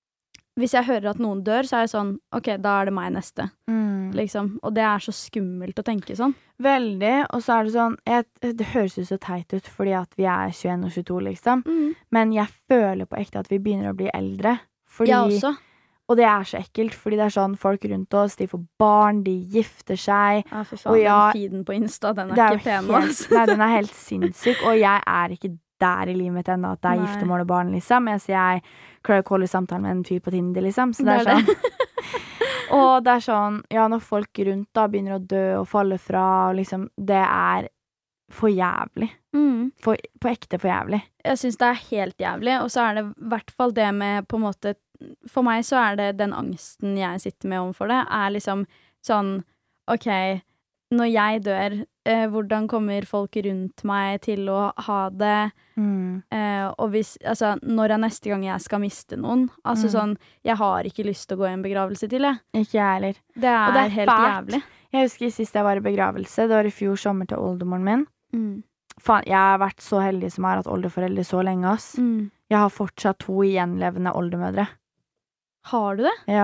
hvis jeg hører at noen dør, så er jeg sånn, ok, da er det meg neste. Mm. Liksom. Og det er så skummelt å tenke sånn. Veldig, og så er det sånn, jeg, det høres jo så teit ut, fordi at vi er tjueen og tjueto, liksom. Mm. Men jeg føler på ekte at vi begynner å bli eldre. Fordi, jeg også. Og det er så ekkelt, fordi det er sånn, folk rundt oss, de får barn, de gifter seg. Ja, for faen, ja, den feeden på Insta, den er, er ikke pen. Helt, nei, den er helt sinnssyk, og jeg er ikke der i livet mitt enda, at det er nei. Giftermål og barn, liksom. Jeg, jeg klarer ikke å holde samtalen med en fyr på Tinder, liksom. Så det er, det er sånn. Og det er sånn, ja, når folk rundt da begynner å dø og falle fra, liksom, det er for jævlig. Mm. For, på ekte for jævlig. Jeg synes det er helt jævlig, og så er det i hvert fall det med på en måte, for meg så er det den angsten jeg sitter med overfor det, er liksom sånn, ok, når jeg dør, eh, hvordan kommer folk rundt meg til å ha det, mm. eh, og hvis, altså, når er neste gang jeg skal miste noen? Altså mm. sånn, jeg har ikke lyst til å gå i en begravelse til, jeg. Ikke jeg heller. Det er, og det er helt fælt. Jævlig. Jeg husker sist jeg var i begravelse, det var i fjor sommer til oldemoren min. Mm. Faen, jeg har vært så heldig som har hatt oldeforeldre så lenge, ass. Mm. Jeg har fortsatt to gjenlevende oldemødre. Har du det? Ja.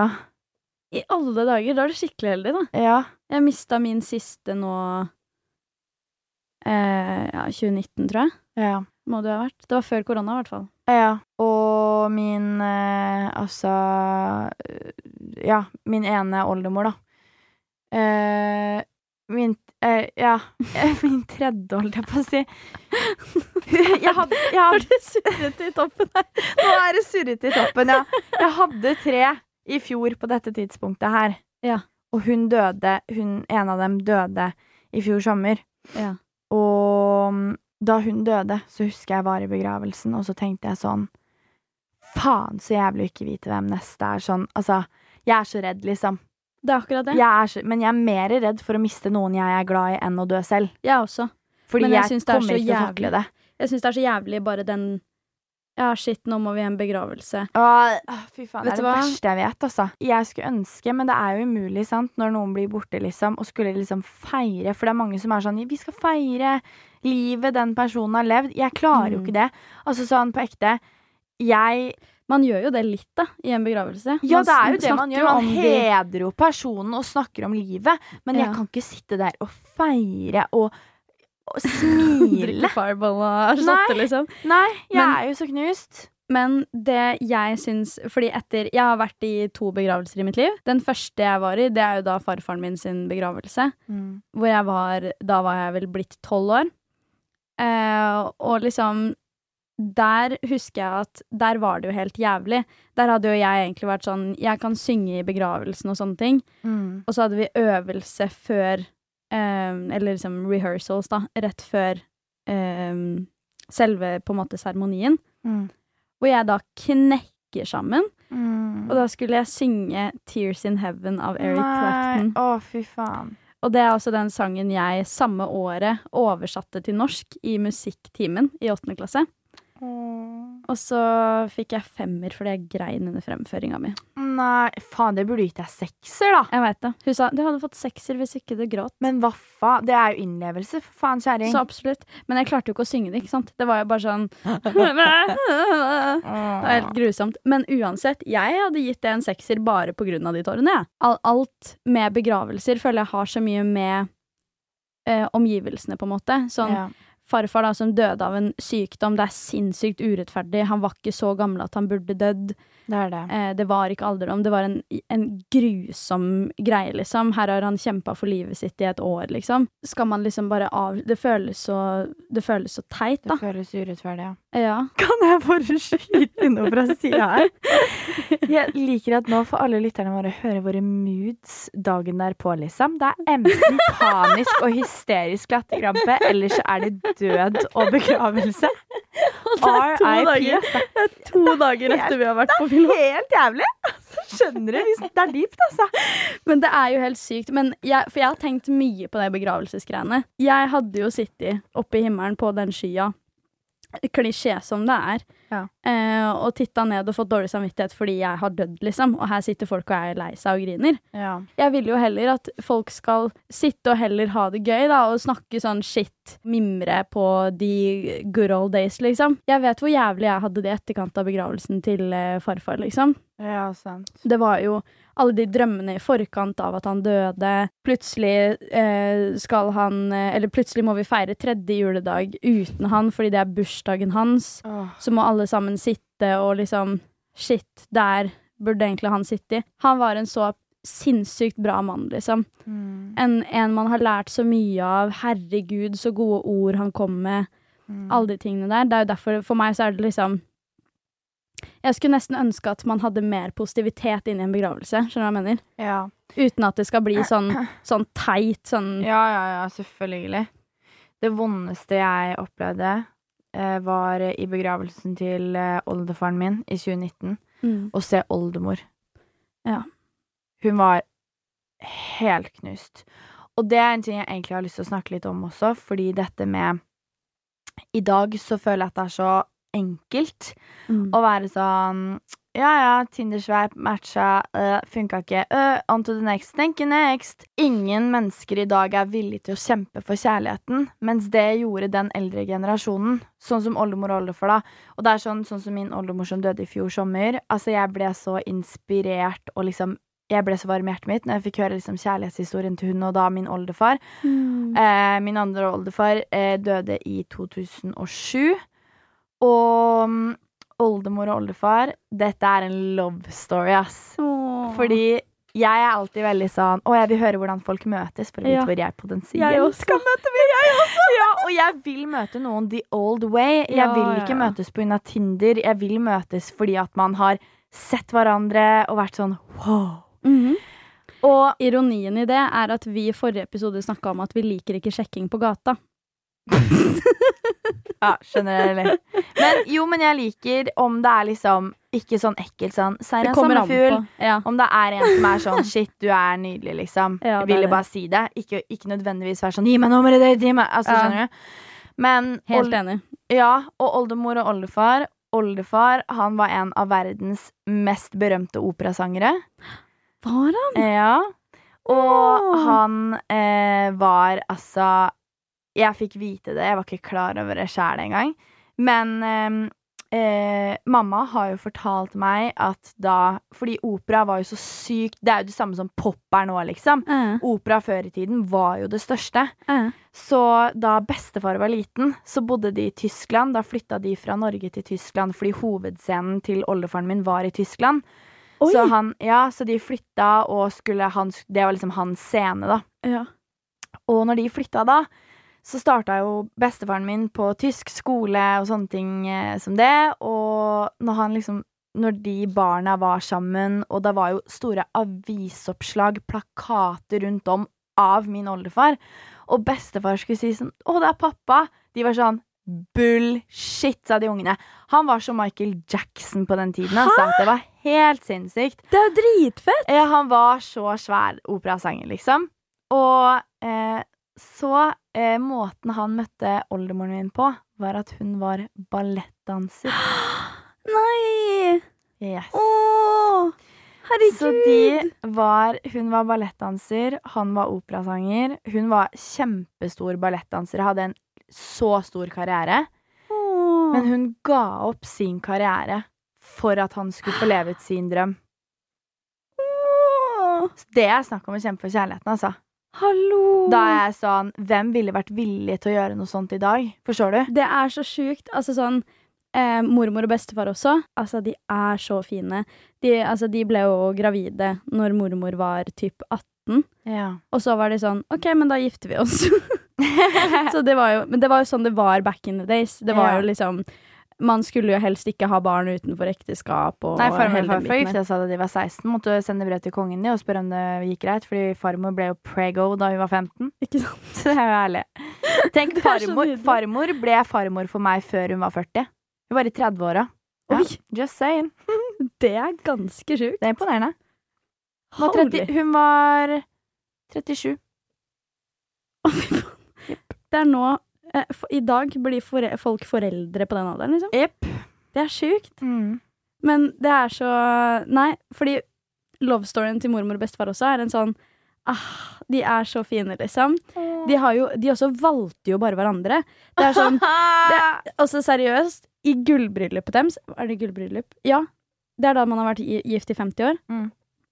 I alle dager, da er du skikkelig heldig, da. Ja. Jeg mistet min siste nå, eh, ja, tjue nitten, tror jeg. Ja. Må det ha vært. Det var før korona, i hvert fall. Ja, og min, eh, altså, ja, min ene oldemor, da. Eh, min, eh, ja, min tredje, holdt jeg på å si. Jeg hadde, jeg hadde... Har du surret i toppen her? Nå er det surret i toppen, ja. Jeg hadde tre i fjor på dette tidspunktet her. Ja. Og hun døde, hun, en av dem døde i fjor sommer. Ja. Og da hun døde, så husker jeg var i begravelsen, og så tenkte jeg sånn, faen, så jævlig ikke vite hvem neste er sånn. Altså, jeg er så redd, liksom. Det er akkurat det. Jeg er så, men jeg er mer redd for å miste noen jeg er glad i enn å dø selv. Jeg også. Fordi men jeg, jeg synes det er kommer så ikke til å jævlig. takle det. Jeg synes det er så jævlig bare den, ja, shit, nå må vi ha en begravelse. Åh, fy faen, Vet det er det hva? verste jeg vet, altså. Jeg skulle ønske, men det er jo umulig, sant, når noen blir borte, liksom, og skulle liksom feire, for det er mange som er sånn, vi skal feire livet den personen har levd. Jeg klarer Mm. jo ikke det. Altså sånn på ekte, jeg... Man gjør jo det litt, da, i en begravelse. Ja, Man det er jo det man snakker gjør. Man om de- hedrer jo personen og snakker om livet, men jeg Ja. kan ikke sitte der og feire og å smile. Drikke fireball og erstatte, liksom. Nei, jeg Men- er jo så knust. Men det jeg syns Fordi etter Jeg har vært i to begravelser i mitt liv. Den første jeg var i, det er jo da farfaren min sin begravelse. Mm. Hvor jeg var Da var jeg vel blitt tolv år. Eh, og liksom Der husker jeg at Der var det jo helt jævlig. Der hadde jo jeg egentlig vært sånn Jeg kan synge i begravelsen og sånne ting. Mm. Og så hadde vi øvelse før eh, Eller liksom rehearsals, da. Rett før eh, selve på en måte seremonien. Mm. Hvor jeg da knekker sammen. Mm. Og da skulle jeg synge Tears in Heaven av Eric Nei, Clapton. å fy faen. Og det er også den sangen jeg samme året oversatte til norsk i musikktimen i åttende klasse. Og så fikk jeg femmer fordi jeg grein under fremføringa mi. Nei, faen, det burde gitt deg sekser, da. Jeg vet det. Hun sa du hadde fått sekser hvis ikke du gråt. Men hva faen? Det er jo innlevelse, for faen, kjæring. Så absolutt. Men jeg klarte jo ikke å synge det, ikke sant? Det var jo bare sånn Det var helt grusomt. Men uansett, jeg hadde gitt det en sekser bare på grunn av de tårene, jeg. Al- Alt med begravelser føler jeg har så mye med eh, omgivelsene, på en måte. Sånn Ja. farfar da, som døde av en sykdom, det er sinnssykt urettferdig. Han var ikke så gammel at han burde dødd. Det er det. Eh, det var ikke alderdom. Det var en, en grusom greie, liksom. Her har han kjempet for livet sitt i et år, liksom. Skal man liksom bare av... Det føles så, det føles så teit, da. Det føles urettferdig, ja. Ja. Kan jeg bare skyte inn noe fra siden her? Jeg liker at nå får alle lytterne våre høre våre moods dagen derpå, liksom. Det er enten panisk og hysterisk latterkrampe, eller så er det død og begravelse. Det er to R I P. dager. Det er to dager etter vi har vært på film. Helt jævlig! Altså, skjønner du? Hvis det er dypt, altså. Men det er jo helt sykt. Men jeg, for jeg har tenkt mye på det begravelsesgreiene. Jeg hadde jo sittet oppe i himmelen på den skya, klisjé som det er, Ja. eh, og titta ned og fått dårlig samvittighet fordi jeg har dødd, liksom. Og her sitter folk og er lei seg og griner. Ja. Jeg vil jo heller at folk skal sitte og heller ha det gøy, da, og snakke sånn shit, mimre på de good old days, liksom. Jeg vet hvor jævlig jeg hadde det i etterkant av begravelsen til eh, farfar, liksom. Ja, sant. Det var jo alle de drømmene i forkant av at han døde. Plutselig eh, skal han eh, Eller plutselig må vi feire tredje juledag uten han fordi det er bursdagen hans. Åh. Så må alle sammen sitte og liksom shit, der burde egentlig han sitte i. Han var en så sinnssykt bra mann, liksom. Mm. En, en man har lært så mye av. Herregud, så gode ord han kom med. Mm. Alle de tingene der. Det er jo derfor, for meg så er det liksom Jeg skulle nesten ønske at man hadde mer positivitet inn i en begravelse. Skjønner du hva jeg mener? Ja. Uten at det skal bli sånn, sånn teit, sånn Ja, ja, ja, selvfølgelig. Det vondeste jeg opplevde eh, var i begravelsen til eh, oldefaren min i tjue nitten. mm. Å se oldemor. Ja. Hun var helt knust. Og det er en ting jeg egentlig har lyst til å snakke litt om også, fordi dette med I dag så føler jeg at det er så enkelt Mm. å være sånn ja, ja, Tinder-sveip, matcha, uh, funka ikke, uh, on to the next, thank you next. Ingen mennesker i dag er villige til å kjempe for kjærligheten, mens det gjorde den eldre generasjonen, sånn som oldemor og oldefar da. Og det er sånn, sånn som min oldemor som døde i fjor sommer. Altså, jeg ble så inspirert, og liksom, jeg ble så varm i hjertet mitt når jeg fikk høre liksom kjærlighetshistorien til hun, og da min oldefar. Mm. Eh, min andre oldefar eh, døde i to tusen og sju, og um, oldemor og oldefar, dette er en love story, ass. Åh. Fordi jeg er alltid veldig sånn, å, jeg vil høre hvordan folk møtes, for å vite Ja. hvor jeg potensielt Jeg også. skal møte meg. Jeg også. Ja, og jeg vil møte noen the old way. Jeg Ja, vil ja, ikke ja. møtes på grunn av Tinder. Jeg vil møtes fordi at man har sett hverandre og vært sånn, wow. Mhm. Og Ironien i det er at vi i forrige episode snakket om at vi liker ikke sjekking på gata. ja, skjønner jeg eller? Men jo, men jeg liker om det er liksom ikke sånn ekkelt sånn, ser Det en kommer an sommerfugl. på. Ja. Om det er en som er sånn, shit, du er nydelig, liksom. Ja, jeg det er ville det. bare si det. Ikke, ikke nødvendigvis være sånn, gi meg nummeret ditt, gi meg. Altså, Ja. skjønner du? Men, Helt old, enig. ja, og oldemor og oldefar. Oldefar, han var en av verdens mest berømte operasangere. Var han? Ja. Og Åh. han eh, var altså Jeg fikk vite det, jeg var ikke klar over det selv engang. Men eh, eh, mamma har jo fortalt meg at da, fordi opera var jo så sykt, det er jo det samme som pop er nå, liksom. Uh. Opera før i tiden var jo det største. Uh. Så da bestefar var liten, så bodde de i Tyskland. Da flyttet de fra Norge til Tyskland, fordi hovedscenen til oldefaren min var i Tyskland. Oi. Så han, ja, så de flyttet og skulle, han, det var liksom hans scene da. Ja. Og når de flyttet da, så startet jo bestefaren min på tysk skole og sånne ting eh, som det, og når han liksom, når de barna var sammen, og det var jo store avisoppslag, plakater rundt om av min oldefar, og bestefar skulle si sånn, å, det er pappa, de var sånn, bullshit, sa de ungene. Han var som Michael Jackson på den tiden, han sa at det var helt sinnssykt. Det er jo dritfett! Ja, han var så svær operasanger, liksom. Og eh, så eh, måten han møtte oldemoren min på, var at hun var ballettdanser. Nei! Yes. Åh, herregud! Så de var, hun var ballettdanser, han var operasanger, hun var kjempestor ballettdanser, hadde en så stor karriere, Åh. men hun ga opp sin karriere for at han skulle få leve ut sin drøm. Åh. Så det er snakk om å kjempe for kjærligheten, altså. Hallo! Da er jeg sånn, hvem ville vært villig til å gjøre noe sånt i dag? Forstår du? Det er så sjukt. Altså sånn, eh, mormor og bestefar også, altså de er så fine. De, altså, de ble jo gravide når mormor var typ atten. Ja. Og så var de sånn, ok, men da gifter vi oss. Så det var jo, men det var jo sånn det var back in the days. Det var Ja. jo liksom, man skulle jo helst ikke ha barn utenfor ekteskap. Og Nei, farmor hele og farfar den biten giftet seg da de var seksten. Måtte sende brev til kongen din og spørre om det gikk greit, fordi farmor ble jo prego da hun var femten. der. Ikke sant? Så det er jo ærlig. Tenk, Det er så farmor, nydelig. farmor ble farmor for meg før hun var førti. Hun var i tredve-åra. Ja, Oi, just saying. det er ganske sjukt. Det er imponerende. Hun var, tretti, Holy. hun var trettisju. Å, fy faen. Det er nå, eh, for, i dag blir fore, folk foreldre på den alderen, liksom. Yep. Det er sjukt. Mm. Men det er så, nei, fordi love storyen til mormor og bestefar også er en sånn, ah, de er så fine, liksom. De har jo, de også valgte jo bare hverandre. Det er sånn, det er også seriøst, i gullbryllupet deres, er det gullbryllup? Ja, det er da man har vært gi- gift i femti år. Mm.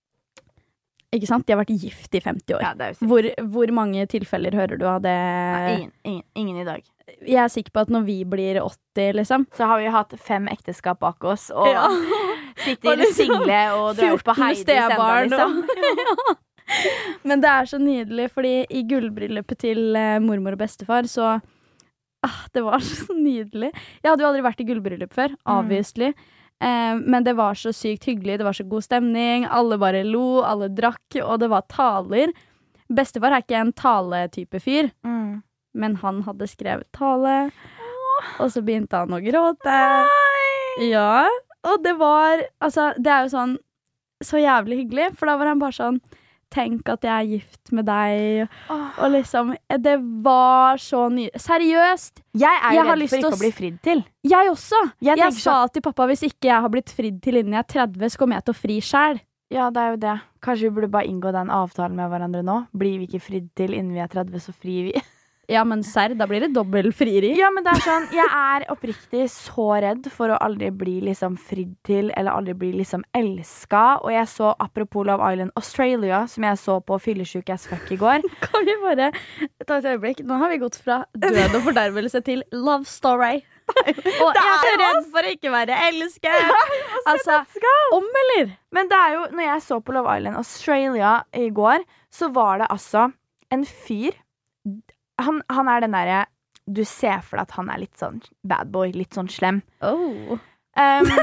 Ikke sant? De har vært gift i femti år. Ja, det er jo sykt. Hvor, hvor mange tilfeller hører du av det? Nei, ingen, ingen, ingen i dag. Jeg er sikker på at når vi blir åtti, liksom, Så har vi hatt fem ekteskap bak oss, og Ja. sitter Og liksom single og drar ut på fjorten Heidis enda, stebarn, liksom. ja. Men det er så nydelig, fordi i gullbryllupet til eh, mormor og bestefar, så ah, det var så nydelig. Jeg hadde jo aldri vært i gullbryllup før, obviously. Eh, men det var så sykt hyggelig, det var så god stemning, alle bare lo, alle drakk, og det var taler. Bestefar er ikke en taletype fyr, Mm. men han hadde skrevet tale, og så begynte han å gråte. Ja, og det var, altså, det er jo sånn, så jævlig hyggelig, for da var han bare sånn, tenk at jeg er gift med deg, og liksom, det var så nydelig. Seriøst! Jeg er Jeg jo har redd lyst for til ikke å å bli fridd til. Jeg også! Jeg Jeg, tenker sa til pappa, hvis ikke jeg har blitt fridd til innen jeg er tretti, så kommer jeg til å fri selv. Ja, det er jo det. Kanskje vi burde bare inngå den avtalen med hverandre nå. Blir vi ikke fridd til innen vi er tretti, så frir vi. Ja, men serr, da blir det dobbelt frieri. Ja, men det er sånn, jeg er oppriktig så redd for å aldri bli liksom fridd til, eller aldri bli liksom elsket. Og jeg så, apropos Love Island Australia, som jeg så på Fyllesyk as fuck i går. Kan vi bare ta et øyeblikk? Nå har vi gått fra død og fordervelse til love story. Og jeg er så redd for å ikke være elsket. Altså, om eller? Men det er jo, når jeg så på Love Island Australia i går, så var det altså en fyr. Han, han er den derre, du ser for deg at han er litt sånn bad boy, litt sånn slem. Oh. Um,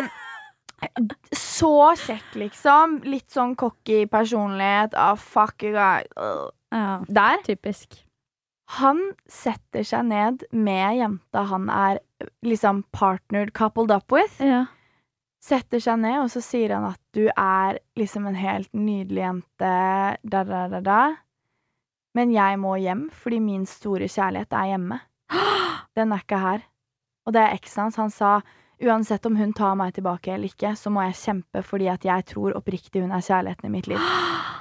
så kjekk, liksom. Litt sånn cocky personlighet. Ah, fuck you guys. Uh. Ja, Der. typisk. Han setter seg ned med jenta han er liksom partnered, coupled up with. Ja. Setter seg ned, og så sier han at du er liksom en helt nydelig jente. Da, da, da, da. Men jeg må hjem, fordi min store kjærlighet er hjemme. Den er ikke her. Og det er eksen hans. Han sa, uansett om hun tar meg tilbake eller ikke, så må jeg kjempe, fordi at jeg tror oppriktig hun er kjærligheten i mitt liv.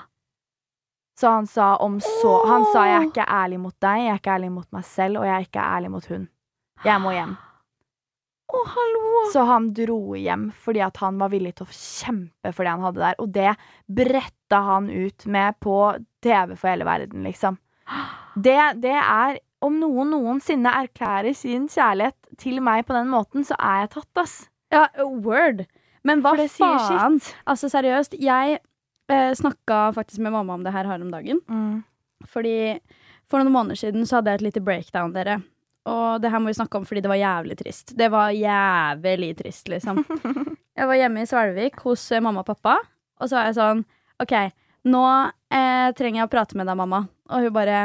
Så han sa om så Han sa, jeg er ikke ærlig mot deg, jeg er ikke ærlig mot meg selv, og jeg er ikke ærlig mot hun. Jeg må hjem. Å, hallo! Så han dro hjem fordi at han var villig til å kjempe for det han hadde der. Og det bretta han ut med på T V for hele verden, liksom. Det, det er, om noen noensinne erklærer sin kjærlighet til meg på den måten, så er jeg tatt, ass. Ja, word. Men hva faen? Shit. Altså, seriøst, jeg eh, snakket faktisk med mamma om det her her om dagen. Mm. Fordi for noen måneder siden så hadde jeg et lite breakdown, dere. Og det her må vi snakke om fordi det var jævlig trist. Det var jævlig trist, liksom. Jeg var hjemme i Svelvik hos eh, mamma og pappa, og så var jeg sånn, ok, nå eh, trenger jeg å prate med deg, mamma. Og hun bare,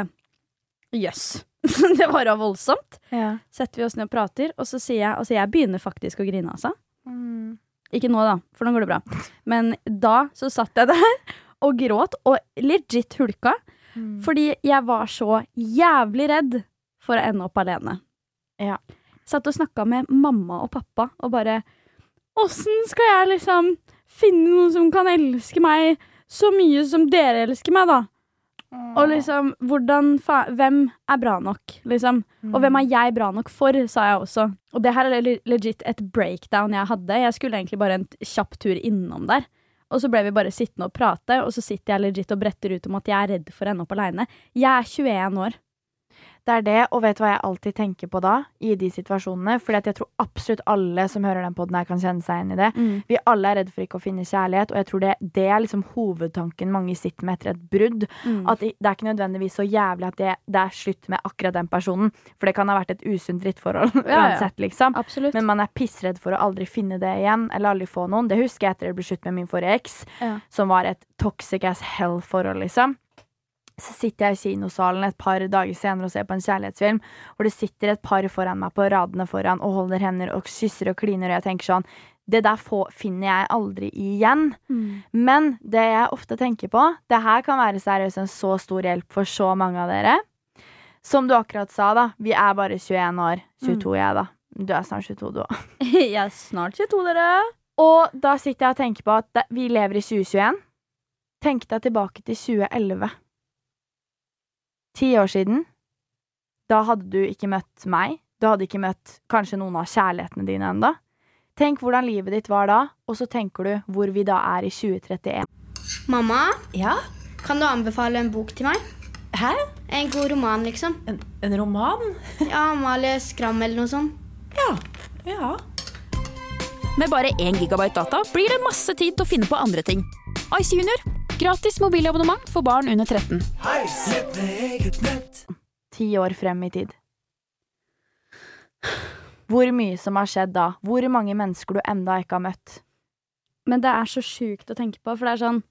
jøss. Det var jo voldsomt. Ja. Setter vi oss ned og prater, og så sier jeg, og så jeg begynner faktisk å grine, altså. Mm. Ikke nå da, for nå går det bra. Men da så satt jeg der og gråt, og legit hulka, mm. fordi jeg var så jævlig redd for å ende opp alene. Ja. Satt og snakket med mamma og pappa, og bare, hvordan skal jeg liksom finne noen som kan elske meg så mye som dere elsker meg da? Mm. Og liksom, hvordan, fa- hvem er bra nok, liksom? Mm. Og hvem er jeg bra nok for, sa jeg også. Og det her er legit et breakdown jeg hadde. Jeg skulle egentlig bare en kjapp tur innom der. Og så ble vi bare sittende og prate, og så sitter jeg legit og bretter ut om at jeg er redd for å ende opp alene. Jeg er tjueen år. Det er det, og vet du hva jeg alltid tenker på da, i de situasjonene? Fordi at jeg tror absolutt alle som hører den podden her kan kjenne seg inn i det. Mm. Vi alle er redde for ikke å finne kjærlighet, og jeg tror det, det er liksom hovedtanken mange sitter med etter et brudd. Mm. At det, det er ikke nødvendigvis så jævlig at det, det er slutt med akkurat den personen, for det kan ha vært et usunt drittforhold, ja, uansett, liksom. Absolutt. Men man er pissredd for å aldri finne det igjen, eller aldri få noen. Det husker jeg etter det ble slutt med min forrige eks, ja. Som var et toxic as hell-forhold, liksom. Så sitter jeg i kinosalen et par dager senere og ser på en kjærlighetsfilm, hvor det sitter et par foran meg på radene foran og holder hender og kysser og kliner, og jeg tenker sånn, det der få, finner jeg aldri igjen. Mm. Men det jeg ofte tenker på, det her kan være seriøst en så stor hjelp for så mange av dere. Som du akkurat sa da, vi er bare tjueen år, tjueto mm. jeg da. Du er snart tjueto du også. Jeg er snart tjueto, dere. Og da sitter jeg og tenker på at vi lever i tjue tjueen. Tenk deg tilbake til tjue elleve. Ti år siden, da hadde du ikke møtt meg, du hadde ikke møtt kanskje noen av kjærlighetene dine enda. Tenk hvordan livet ditt var da, og så tenker du hvor vi da er i tjue trettien. Mamma, ja? Kan du anbefale en bok til meg? Hæ? En god roman, liksom. En, en roman? Ja, Amalie Skram eller noe sånt. Ja, ja. Med bare én gigabyte data blir det masse tid til å finne på andre ting. Ice Junior. Gratis mobilabonnement for barn under tretten. Ti år frem i tid. Hvor mye som har skjedd da? Hvor mange mennesker du enda ikke har møtt? Men det er så sykt å tenke på, for det er sånn...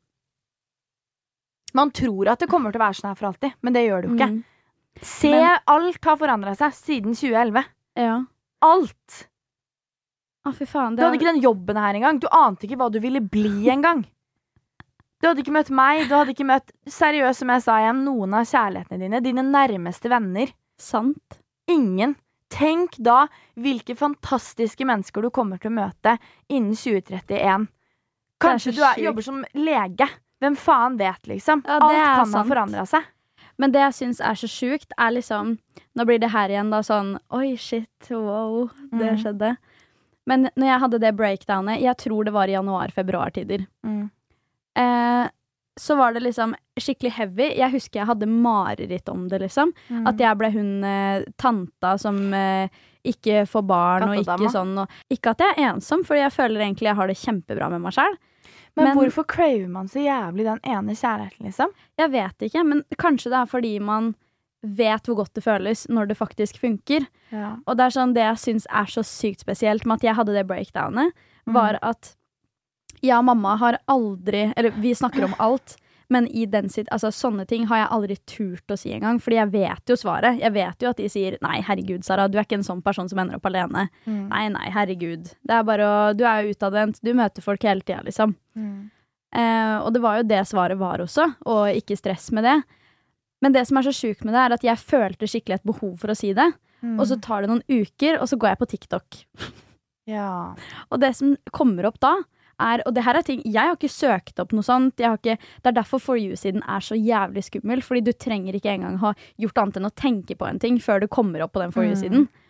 Man tror at det kommer til å være sånn her for alltid, men det gjør det jo ikke. Mm. Se, men... alt har forandret seg siden tjue elleve. Ja. Alt! Å, fy faen. Det du hadde ikke den jobben her engang. Du ante ikke hva du ville bli engang. Du hadde ikke møtt meg, du hadde ikke møtt, seriøst som jeg sa igjen, noen av kjærlighetene dine, dine nærmeste venner. Sant. Ingen. Tenk da hvilke fantastiske mennesker du kommer til å møte innen tjue trettien. Kanskje du er, jobber som lege. Hvem faen vet, liksom? Ja, alt kan ha forandret seg. Men det jeg synes er så sykt, er liksom, nå blir det her igjen da sånn, oi shit, wow, det mm. skjedde. Men når jeg hadde det breakdownet, jeg tror det var i januar-februar-tider. Mm. Eh, så var det liksom skikkelig heavy. Jeg husker jeg hadde mareritt om det, liksom. Mm. At jeg ble hun eh, tanta som eh, ikke får barn, og ikke sånn. Og, ikke at jeg er ensom, for jeg føler egentlig jeg har det kjempebra med meg selv. Men, men hvorfor craver man så jævlig den ene kjærligheten, liksom? Jeg vet ikke, men kanskje det er fordi man vet hvor godt det føles når det faktisk funker. Ja. Og det er sånn, det jeg synes er så sykt spesielt med at jeg hadde det breakdownet, var mm. at ja, mamma har aldri, eller vi snakker om alt, men i den sitt, altså sånne ting har jeg aldri turt å si engang, fordi jeg vet jo svaret. Jeg vet jo at de sier, nei, herregud, Sara, du er ikke en sånn person som ender opp alene. Mm. Nei, nei, herregud. Det er bare å, du er jo utadvendt, du møter folk hele tiden, liksom. Mm. Eh, og det var jo det svaret var også, og ikke stress med det. Men det som er så sjukt med det, er at jeg følte skikkelig et behov for å si det, mm. og så tar det noen uker, og så går jeg på TikTok. Ja. Og det som kommer opp da, er, og det her er ting, jeg har ikke søkt opp noe sånt, jeg har ikke, det er derfor For You-siden er så jævlig skummel, fordi du trenger ikke engang ha gjort annet enn å tenke på en ting før du kommer opp på den For You-siden. Mm.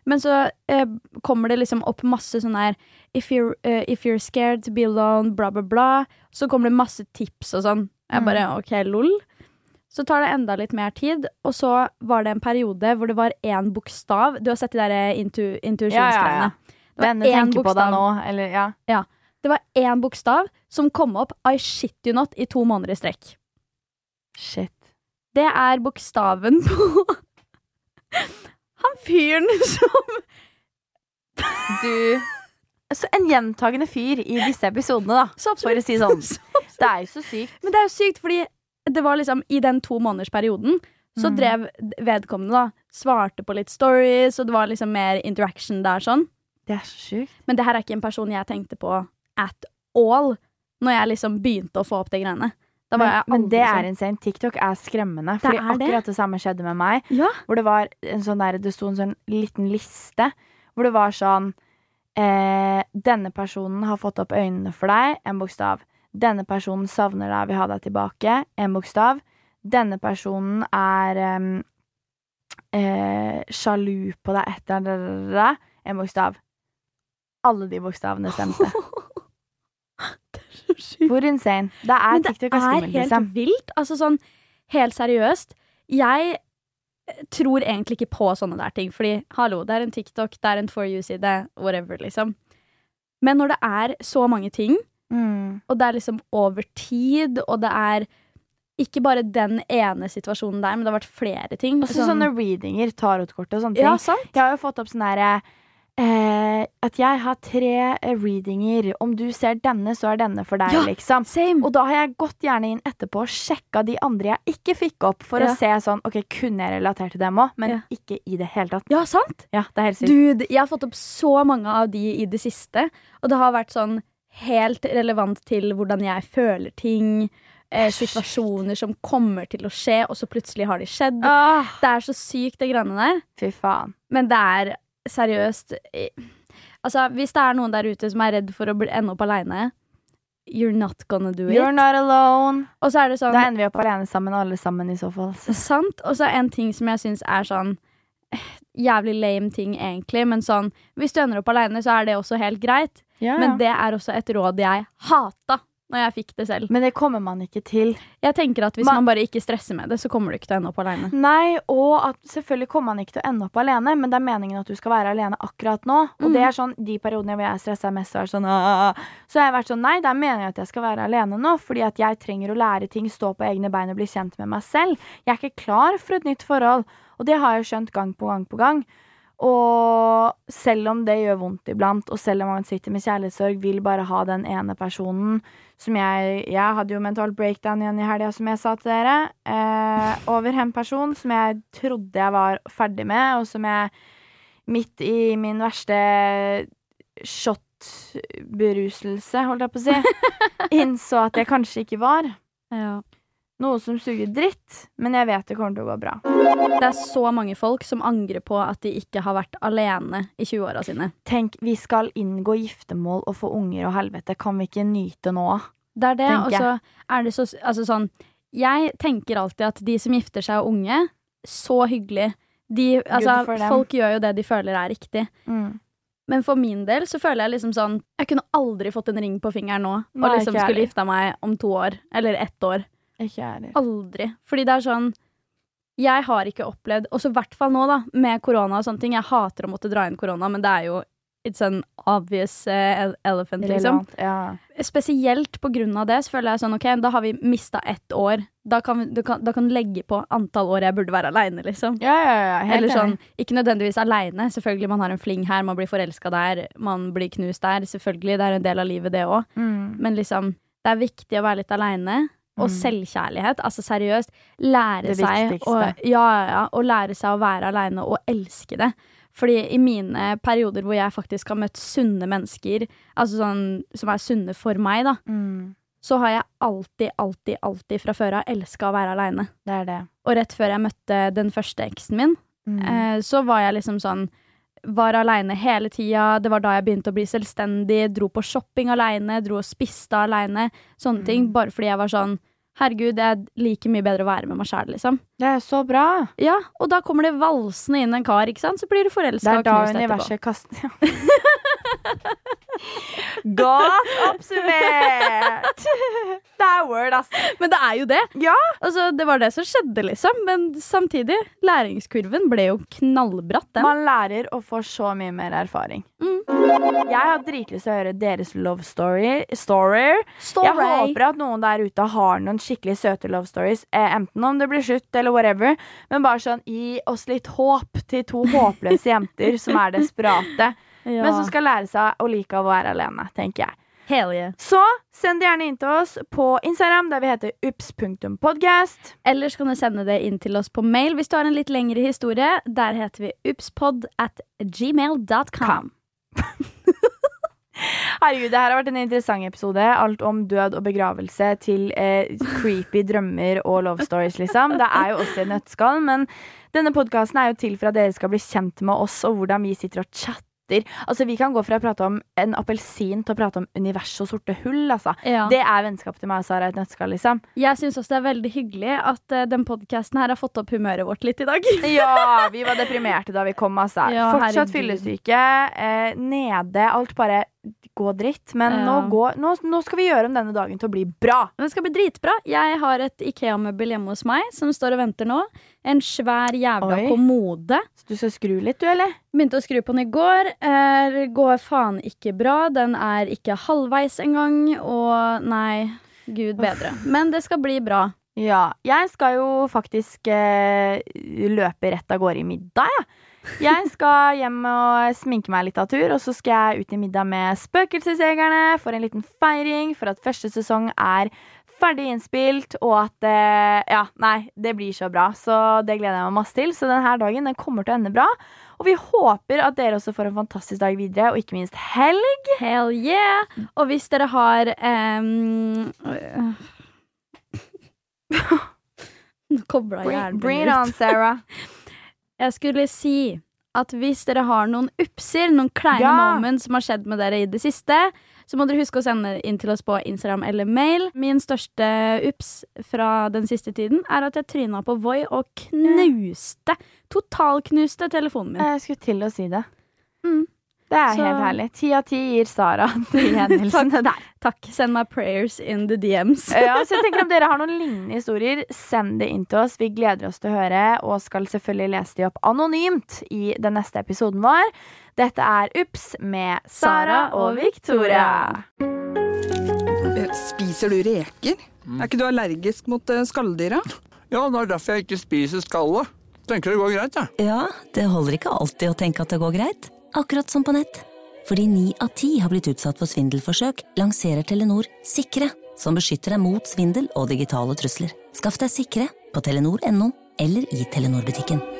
Men så eh, kommer det liksom opp masse sånn her if you're, uh, if you're scared to be alone, bla bla bla. Så kommer det masse tips og sånn. Jeg bare, Mm. ok, lol. Så tar det enda litt mer tid, og så var det en periode hvor det var en bokstav. Du har sett de der intu, intuisjonsgreiene. Det var Venne en tenker på deg bokstav. nå, eller ja. Ja. Det var en bokstav som kom opp I shit you not i to måneder i strekk. Shit. Det er bokstaven på han fyren som Du Så en gjentagende fyr i disse episodene, da. Så For å si sånn. Det er jo så sykt. Men det er jo sykt, fordi det var liksom i den to måneders perioden så Mm. drev vedkommende da, svarte på litt stories, og det var liksom mer interaction der sånn. Det er så sykt. Men det her er ikke en person jeg tenkte på at all når jeg liksom begynte å få opp de greiene. Da var Men, jeg men aldri det er sånn. insane. TikTok er skremmende. Det Fordi er det. akkurat det samme skjedde med meg. Ja. Hvor det var en sånn der, det sto en sånn liten liste hvor det var sånn eh, denne personen har fått opp øynene for deg, en bokstav. Denne personen savner deg, vil ha deg tilbake, en bokstav. Denne personen er em, eh, sjalu på deg etter en bokstav. Alle de bokstavene stemte. Hvor insane. Det er Men det TikTok er er skummelt, helt liksom. vilt. Altså sånn, helt seriøst. Jeg tror egentlig ikke på sånne der ting. Fordi, hallo, det er en TikTok, det er en For You-side, whatever, liksom. Men når det er så mange ting, Mm. og det er liksom over tid, og det er ikke bare den ene situasjonen der, men det har vært flere ting. Også sånne readinger, tarotkort og sånne ting. Ja, sant? Jeg har jo fått opp sånn derre eh, at jeg har tre eh, readinger. Om du ser denne, så er denne for deg, Ja, liksom. same. Og da har jeg gått gjerne inn etterpå og sjekka de andre jeg ikke fikk opp, for Ja. å se sånn, ok, kunne jeg relatert til dem òg? Men Ja. ikke i det hele tatt. Ja, sant? Ja, det er helt sykt. Dude, jeg har fått opp så mange av de i det siste, og det har vært sånn helt relevant til hvordan jeg føler ting, eh, situasjoner som kommer til å skje, og så plutselig har de skjedd. Ah, Det er så sykt, det greiene der. fy faen. Men det er seriøst eh, Altså, hvis det er noen der ute som er redd for å bli, ende opp alene, you're not gonna do it. You're not alone. Og så er det sånn Da ender vi opp alene sammen, alle sammen i så fall. Så. Sant? Og så en ting som jeg syns er sånn eh, jævlig lame ting, egentlig, men sånn hvis du ender opp alene, så er det også helt greit. Ja, Men ja. det er også et råd jeg hata når jeg fikk det selv. Men det kommer man ikke til. Jeg tenker at hvis Man- man bare ikke stresser med det, så kommer du ikke til å ende opp alene. Nei, og at selvfølgelig kommer man ikke til å ende opp alene, men det er meningen at du skal være alene akkurat nå. Og Mm. det er sånn, de periodene hvor jeg stresser mest, er sånn, «Åh». Så har jeg vært sånn, nei, det er meningen at jeg skal være alene nå, fordi at jeg trenger å lære ting, stå på egne bein og bli kjent med meg selv. Jeg er ikke klar for et nytt forhold, og det har jeg skjønt gang på gang på gang. Og selv om det gjør vondt iblant, og selv om man sitter med kjærlighetssorg, vil bare ha den ene personen som jeg Jeg hadde jo mental breakdown igjen i helga, som jeg sa til dere. Eh, over en person som jeg trodde jeg var ferdig med, og som jeg midt i min verste shot-beruselse, holdt jeg på å si, innså at jeg kanskje ikke var. Ja. Noe som suger dritt, men jeg vet det kommer til å gå bra. Det er så mange folk som angrer på at de ikke har vært alene i tjueåra sine. Tenk, vi skal inngå giftermål og få unger og helvete. Kan vi ikke nyte nå? Det er det, og Tenker så er det så altså sånn Jeg tenker alltid at de som gifter seg og unge, så hyggelig. De, altså, for dem. folk gjør jo det de føler er riktig. Mm. Men for min del så føler jeg liksom sånn Jeg kunne aldri fått en ring på fingeren nå og Nei, liksom ikke jeg skulle heller. gifta meg om to år. Eller ett år. Ikke jeg heller. Aldri. Fordi det er sånn Jeg har ikke opplevd også i hvert fall nå da med korona og sånne ting. Jeg hater å måtte dra inn korona, men det er jo it's an obvious uh, elephant, liksom. Relevant, ja. Spesielt på grunn av det så føler jeg sånn, ok, da har vi mistet ett år. Da kan, vi, du kan, da kan du legge på antall år jeg burde være alene, liksom. Ja, ja, ja, helt Eller sånn, enig. ikke nødvendigvis alene. Selvfølgelig, man har en fling her, man blir forelsket der, man blir knust der. Selvfølgelig, det er en del av livet det også. Mm. Men liksom, det er viktig å være litt alene. Og Mm. selvkjærlighet, altså seriøst. Lære Det seg å, viktigste. ja, ja, å lære seg å være alene og elske det. Fordi i mine perioder hvor jeg faktisk har møtt sunne mennesker, altså sånn som er sunne for meg, da, Mm. så har jeg alltid, alltid, alltid fra før av elsket å være alene. Det er det. Og rett før jeg møtte den første eksen min, Mm. eh, så var jeg liksom sånn var alene hele tida. Det var da jeg begynte å bli selvstendig. Dro på shopping alene, dro og spiste alene. Sånne ting. Bare fordi jeg var sånn herregud, det er like mye bedre å være med meg selv, liksom. Det er så bra. Ja, og da kommer det valsende inn en kar, ikke sant? Så blir du forelsket Det er og da knust universet kaster. Godt oppsummert! Det er word, ass. Men det er jo det. Ja. Altså, det var det som skjedde, liksom. Men samtidig, læringskurven ble jo knallbratt, den. Man lærer å få så mye mer erfaring. Mm. Jeg har dritlyst til å høre deres love story. Story. Story. Jeg håper at noen der ute har noen skikkelig søte love stories, eh, enten om det blir slutt eller whatever, men bare sånn, gi oss litt håp til to håpløse jenter som er desperate, Ja. men som skal lære seg å like å være alene, tenker jeg. Hell yeah. Så send det gjerne inn til oss på Instagram, der vi heter ups punktum podcast. Ellers kan du sende det inn til oss på mail hvis du har en litt lengre historie. Der heter vi upspod at gmail dot com. Herregud, det her har vært en interessant episode. Alt om død og begravelse til eh, creepy drømmer og love stories, liksom. Det er jo også en nøttskall, men denne podcasten er jo til for at dere skal bli kjent med oss og hvordan vi sitter og chatter. Altså, vi kan gå fra å prate om en appelsin til å prate om univers og sorte hull, altså. Ja. Det er vennskap til meg og Sara et nøttskall, liksom. Jeg synes også det er veldig hyggelig at uh, den podcasten her har fått opp humøret vårt litt i dag. Ja, vi var deprimerte da vi kom, altså. Ja, Fortsatt herregud. fyllesyke, eh, nede, alt bare gå dritt. Men Ja. nå, går, nå, nå skal vi gjøre om denne dagen til å bli bra. Den skal bli dritbra. Jeg har et IKEA-møbel hjemme hos meg som står og venter nå. En svær jævla Oi. kommode. Så du skal skru litt, du, eller? Begynte å skru på den i går. Eh, går faen ikke bra. Den er ikke halvveis engang. Og nei, gud bedre. Men det skal bli bra. Ja, jeg skal jo faktisk eh, løpe rett av gårde i middag, ja. Jeg skal hjem og sminke meg litt av tur, og så skal jeg ut i middag med Spøkelsesjegerne for en liten feiring, for at første sesong er ferdig innspilt, og at, eh, ja, nei, det blir så bra. Så det gleder jeg meg masse til. Så denne dagen, den kommer til å ende bra. Og vi håper at dere også får en fantastisk dag videre, og ikke minst helg. Hell yeah! Og hvis dere har um, Nå koblet hjernen Bring min it ut. on, Sarah. Jeg skulle si at hvis dere har noen upser, noen kleine Ja. moments som har skjedd med dere i det siste, så må dere huske å sende inn til oss på Instagram eller mail. Min største ups fra den siste tiden er at jeg tryna på Voi og knuste, totalknuste telefonen min. Jeg skulle til å si det. Mm. Det er Så- helt herlig. Ti av ti gir Sara de hendelsene der. Takk, send meg prayers in the D Ms. Ja, så jeg tenker Om dere har noen lignende historier, send det inn til oss. Vi gleder oss til å høre, og skal selvfølgelig lese de opp anonymt i den neste episoden vår. Dette er Ups med Sara og Victoria. Spiser du reker? Er ikke du allergisk mot uh, skalldyra? Ja, det er derfor jeg ikke spiser skallet. Tenker det går greit, jeg. Ja, det holder ikke alltid å tenke at det går greit. Akkurat som på nett. Fordi ni av ti har blitt utsatt for svindelforsøk, lanserer Telenor Sikre, som beskytter deg mot svindel og digitale trusler. Skaff deg Sikre på telenor punktum no eller i Telenor-butikken.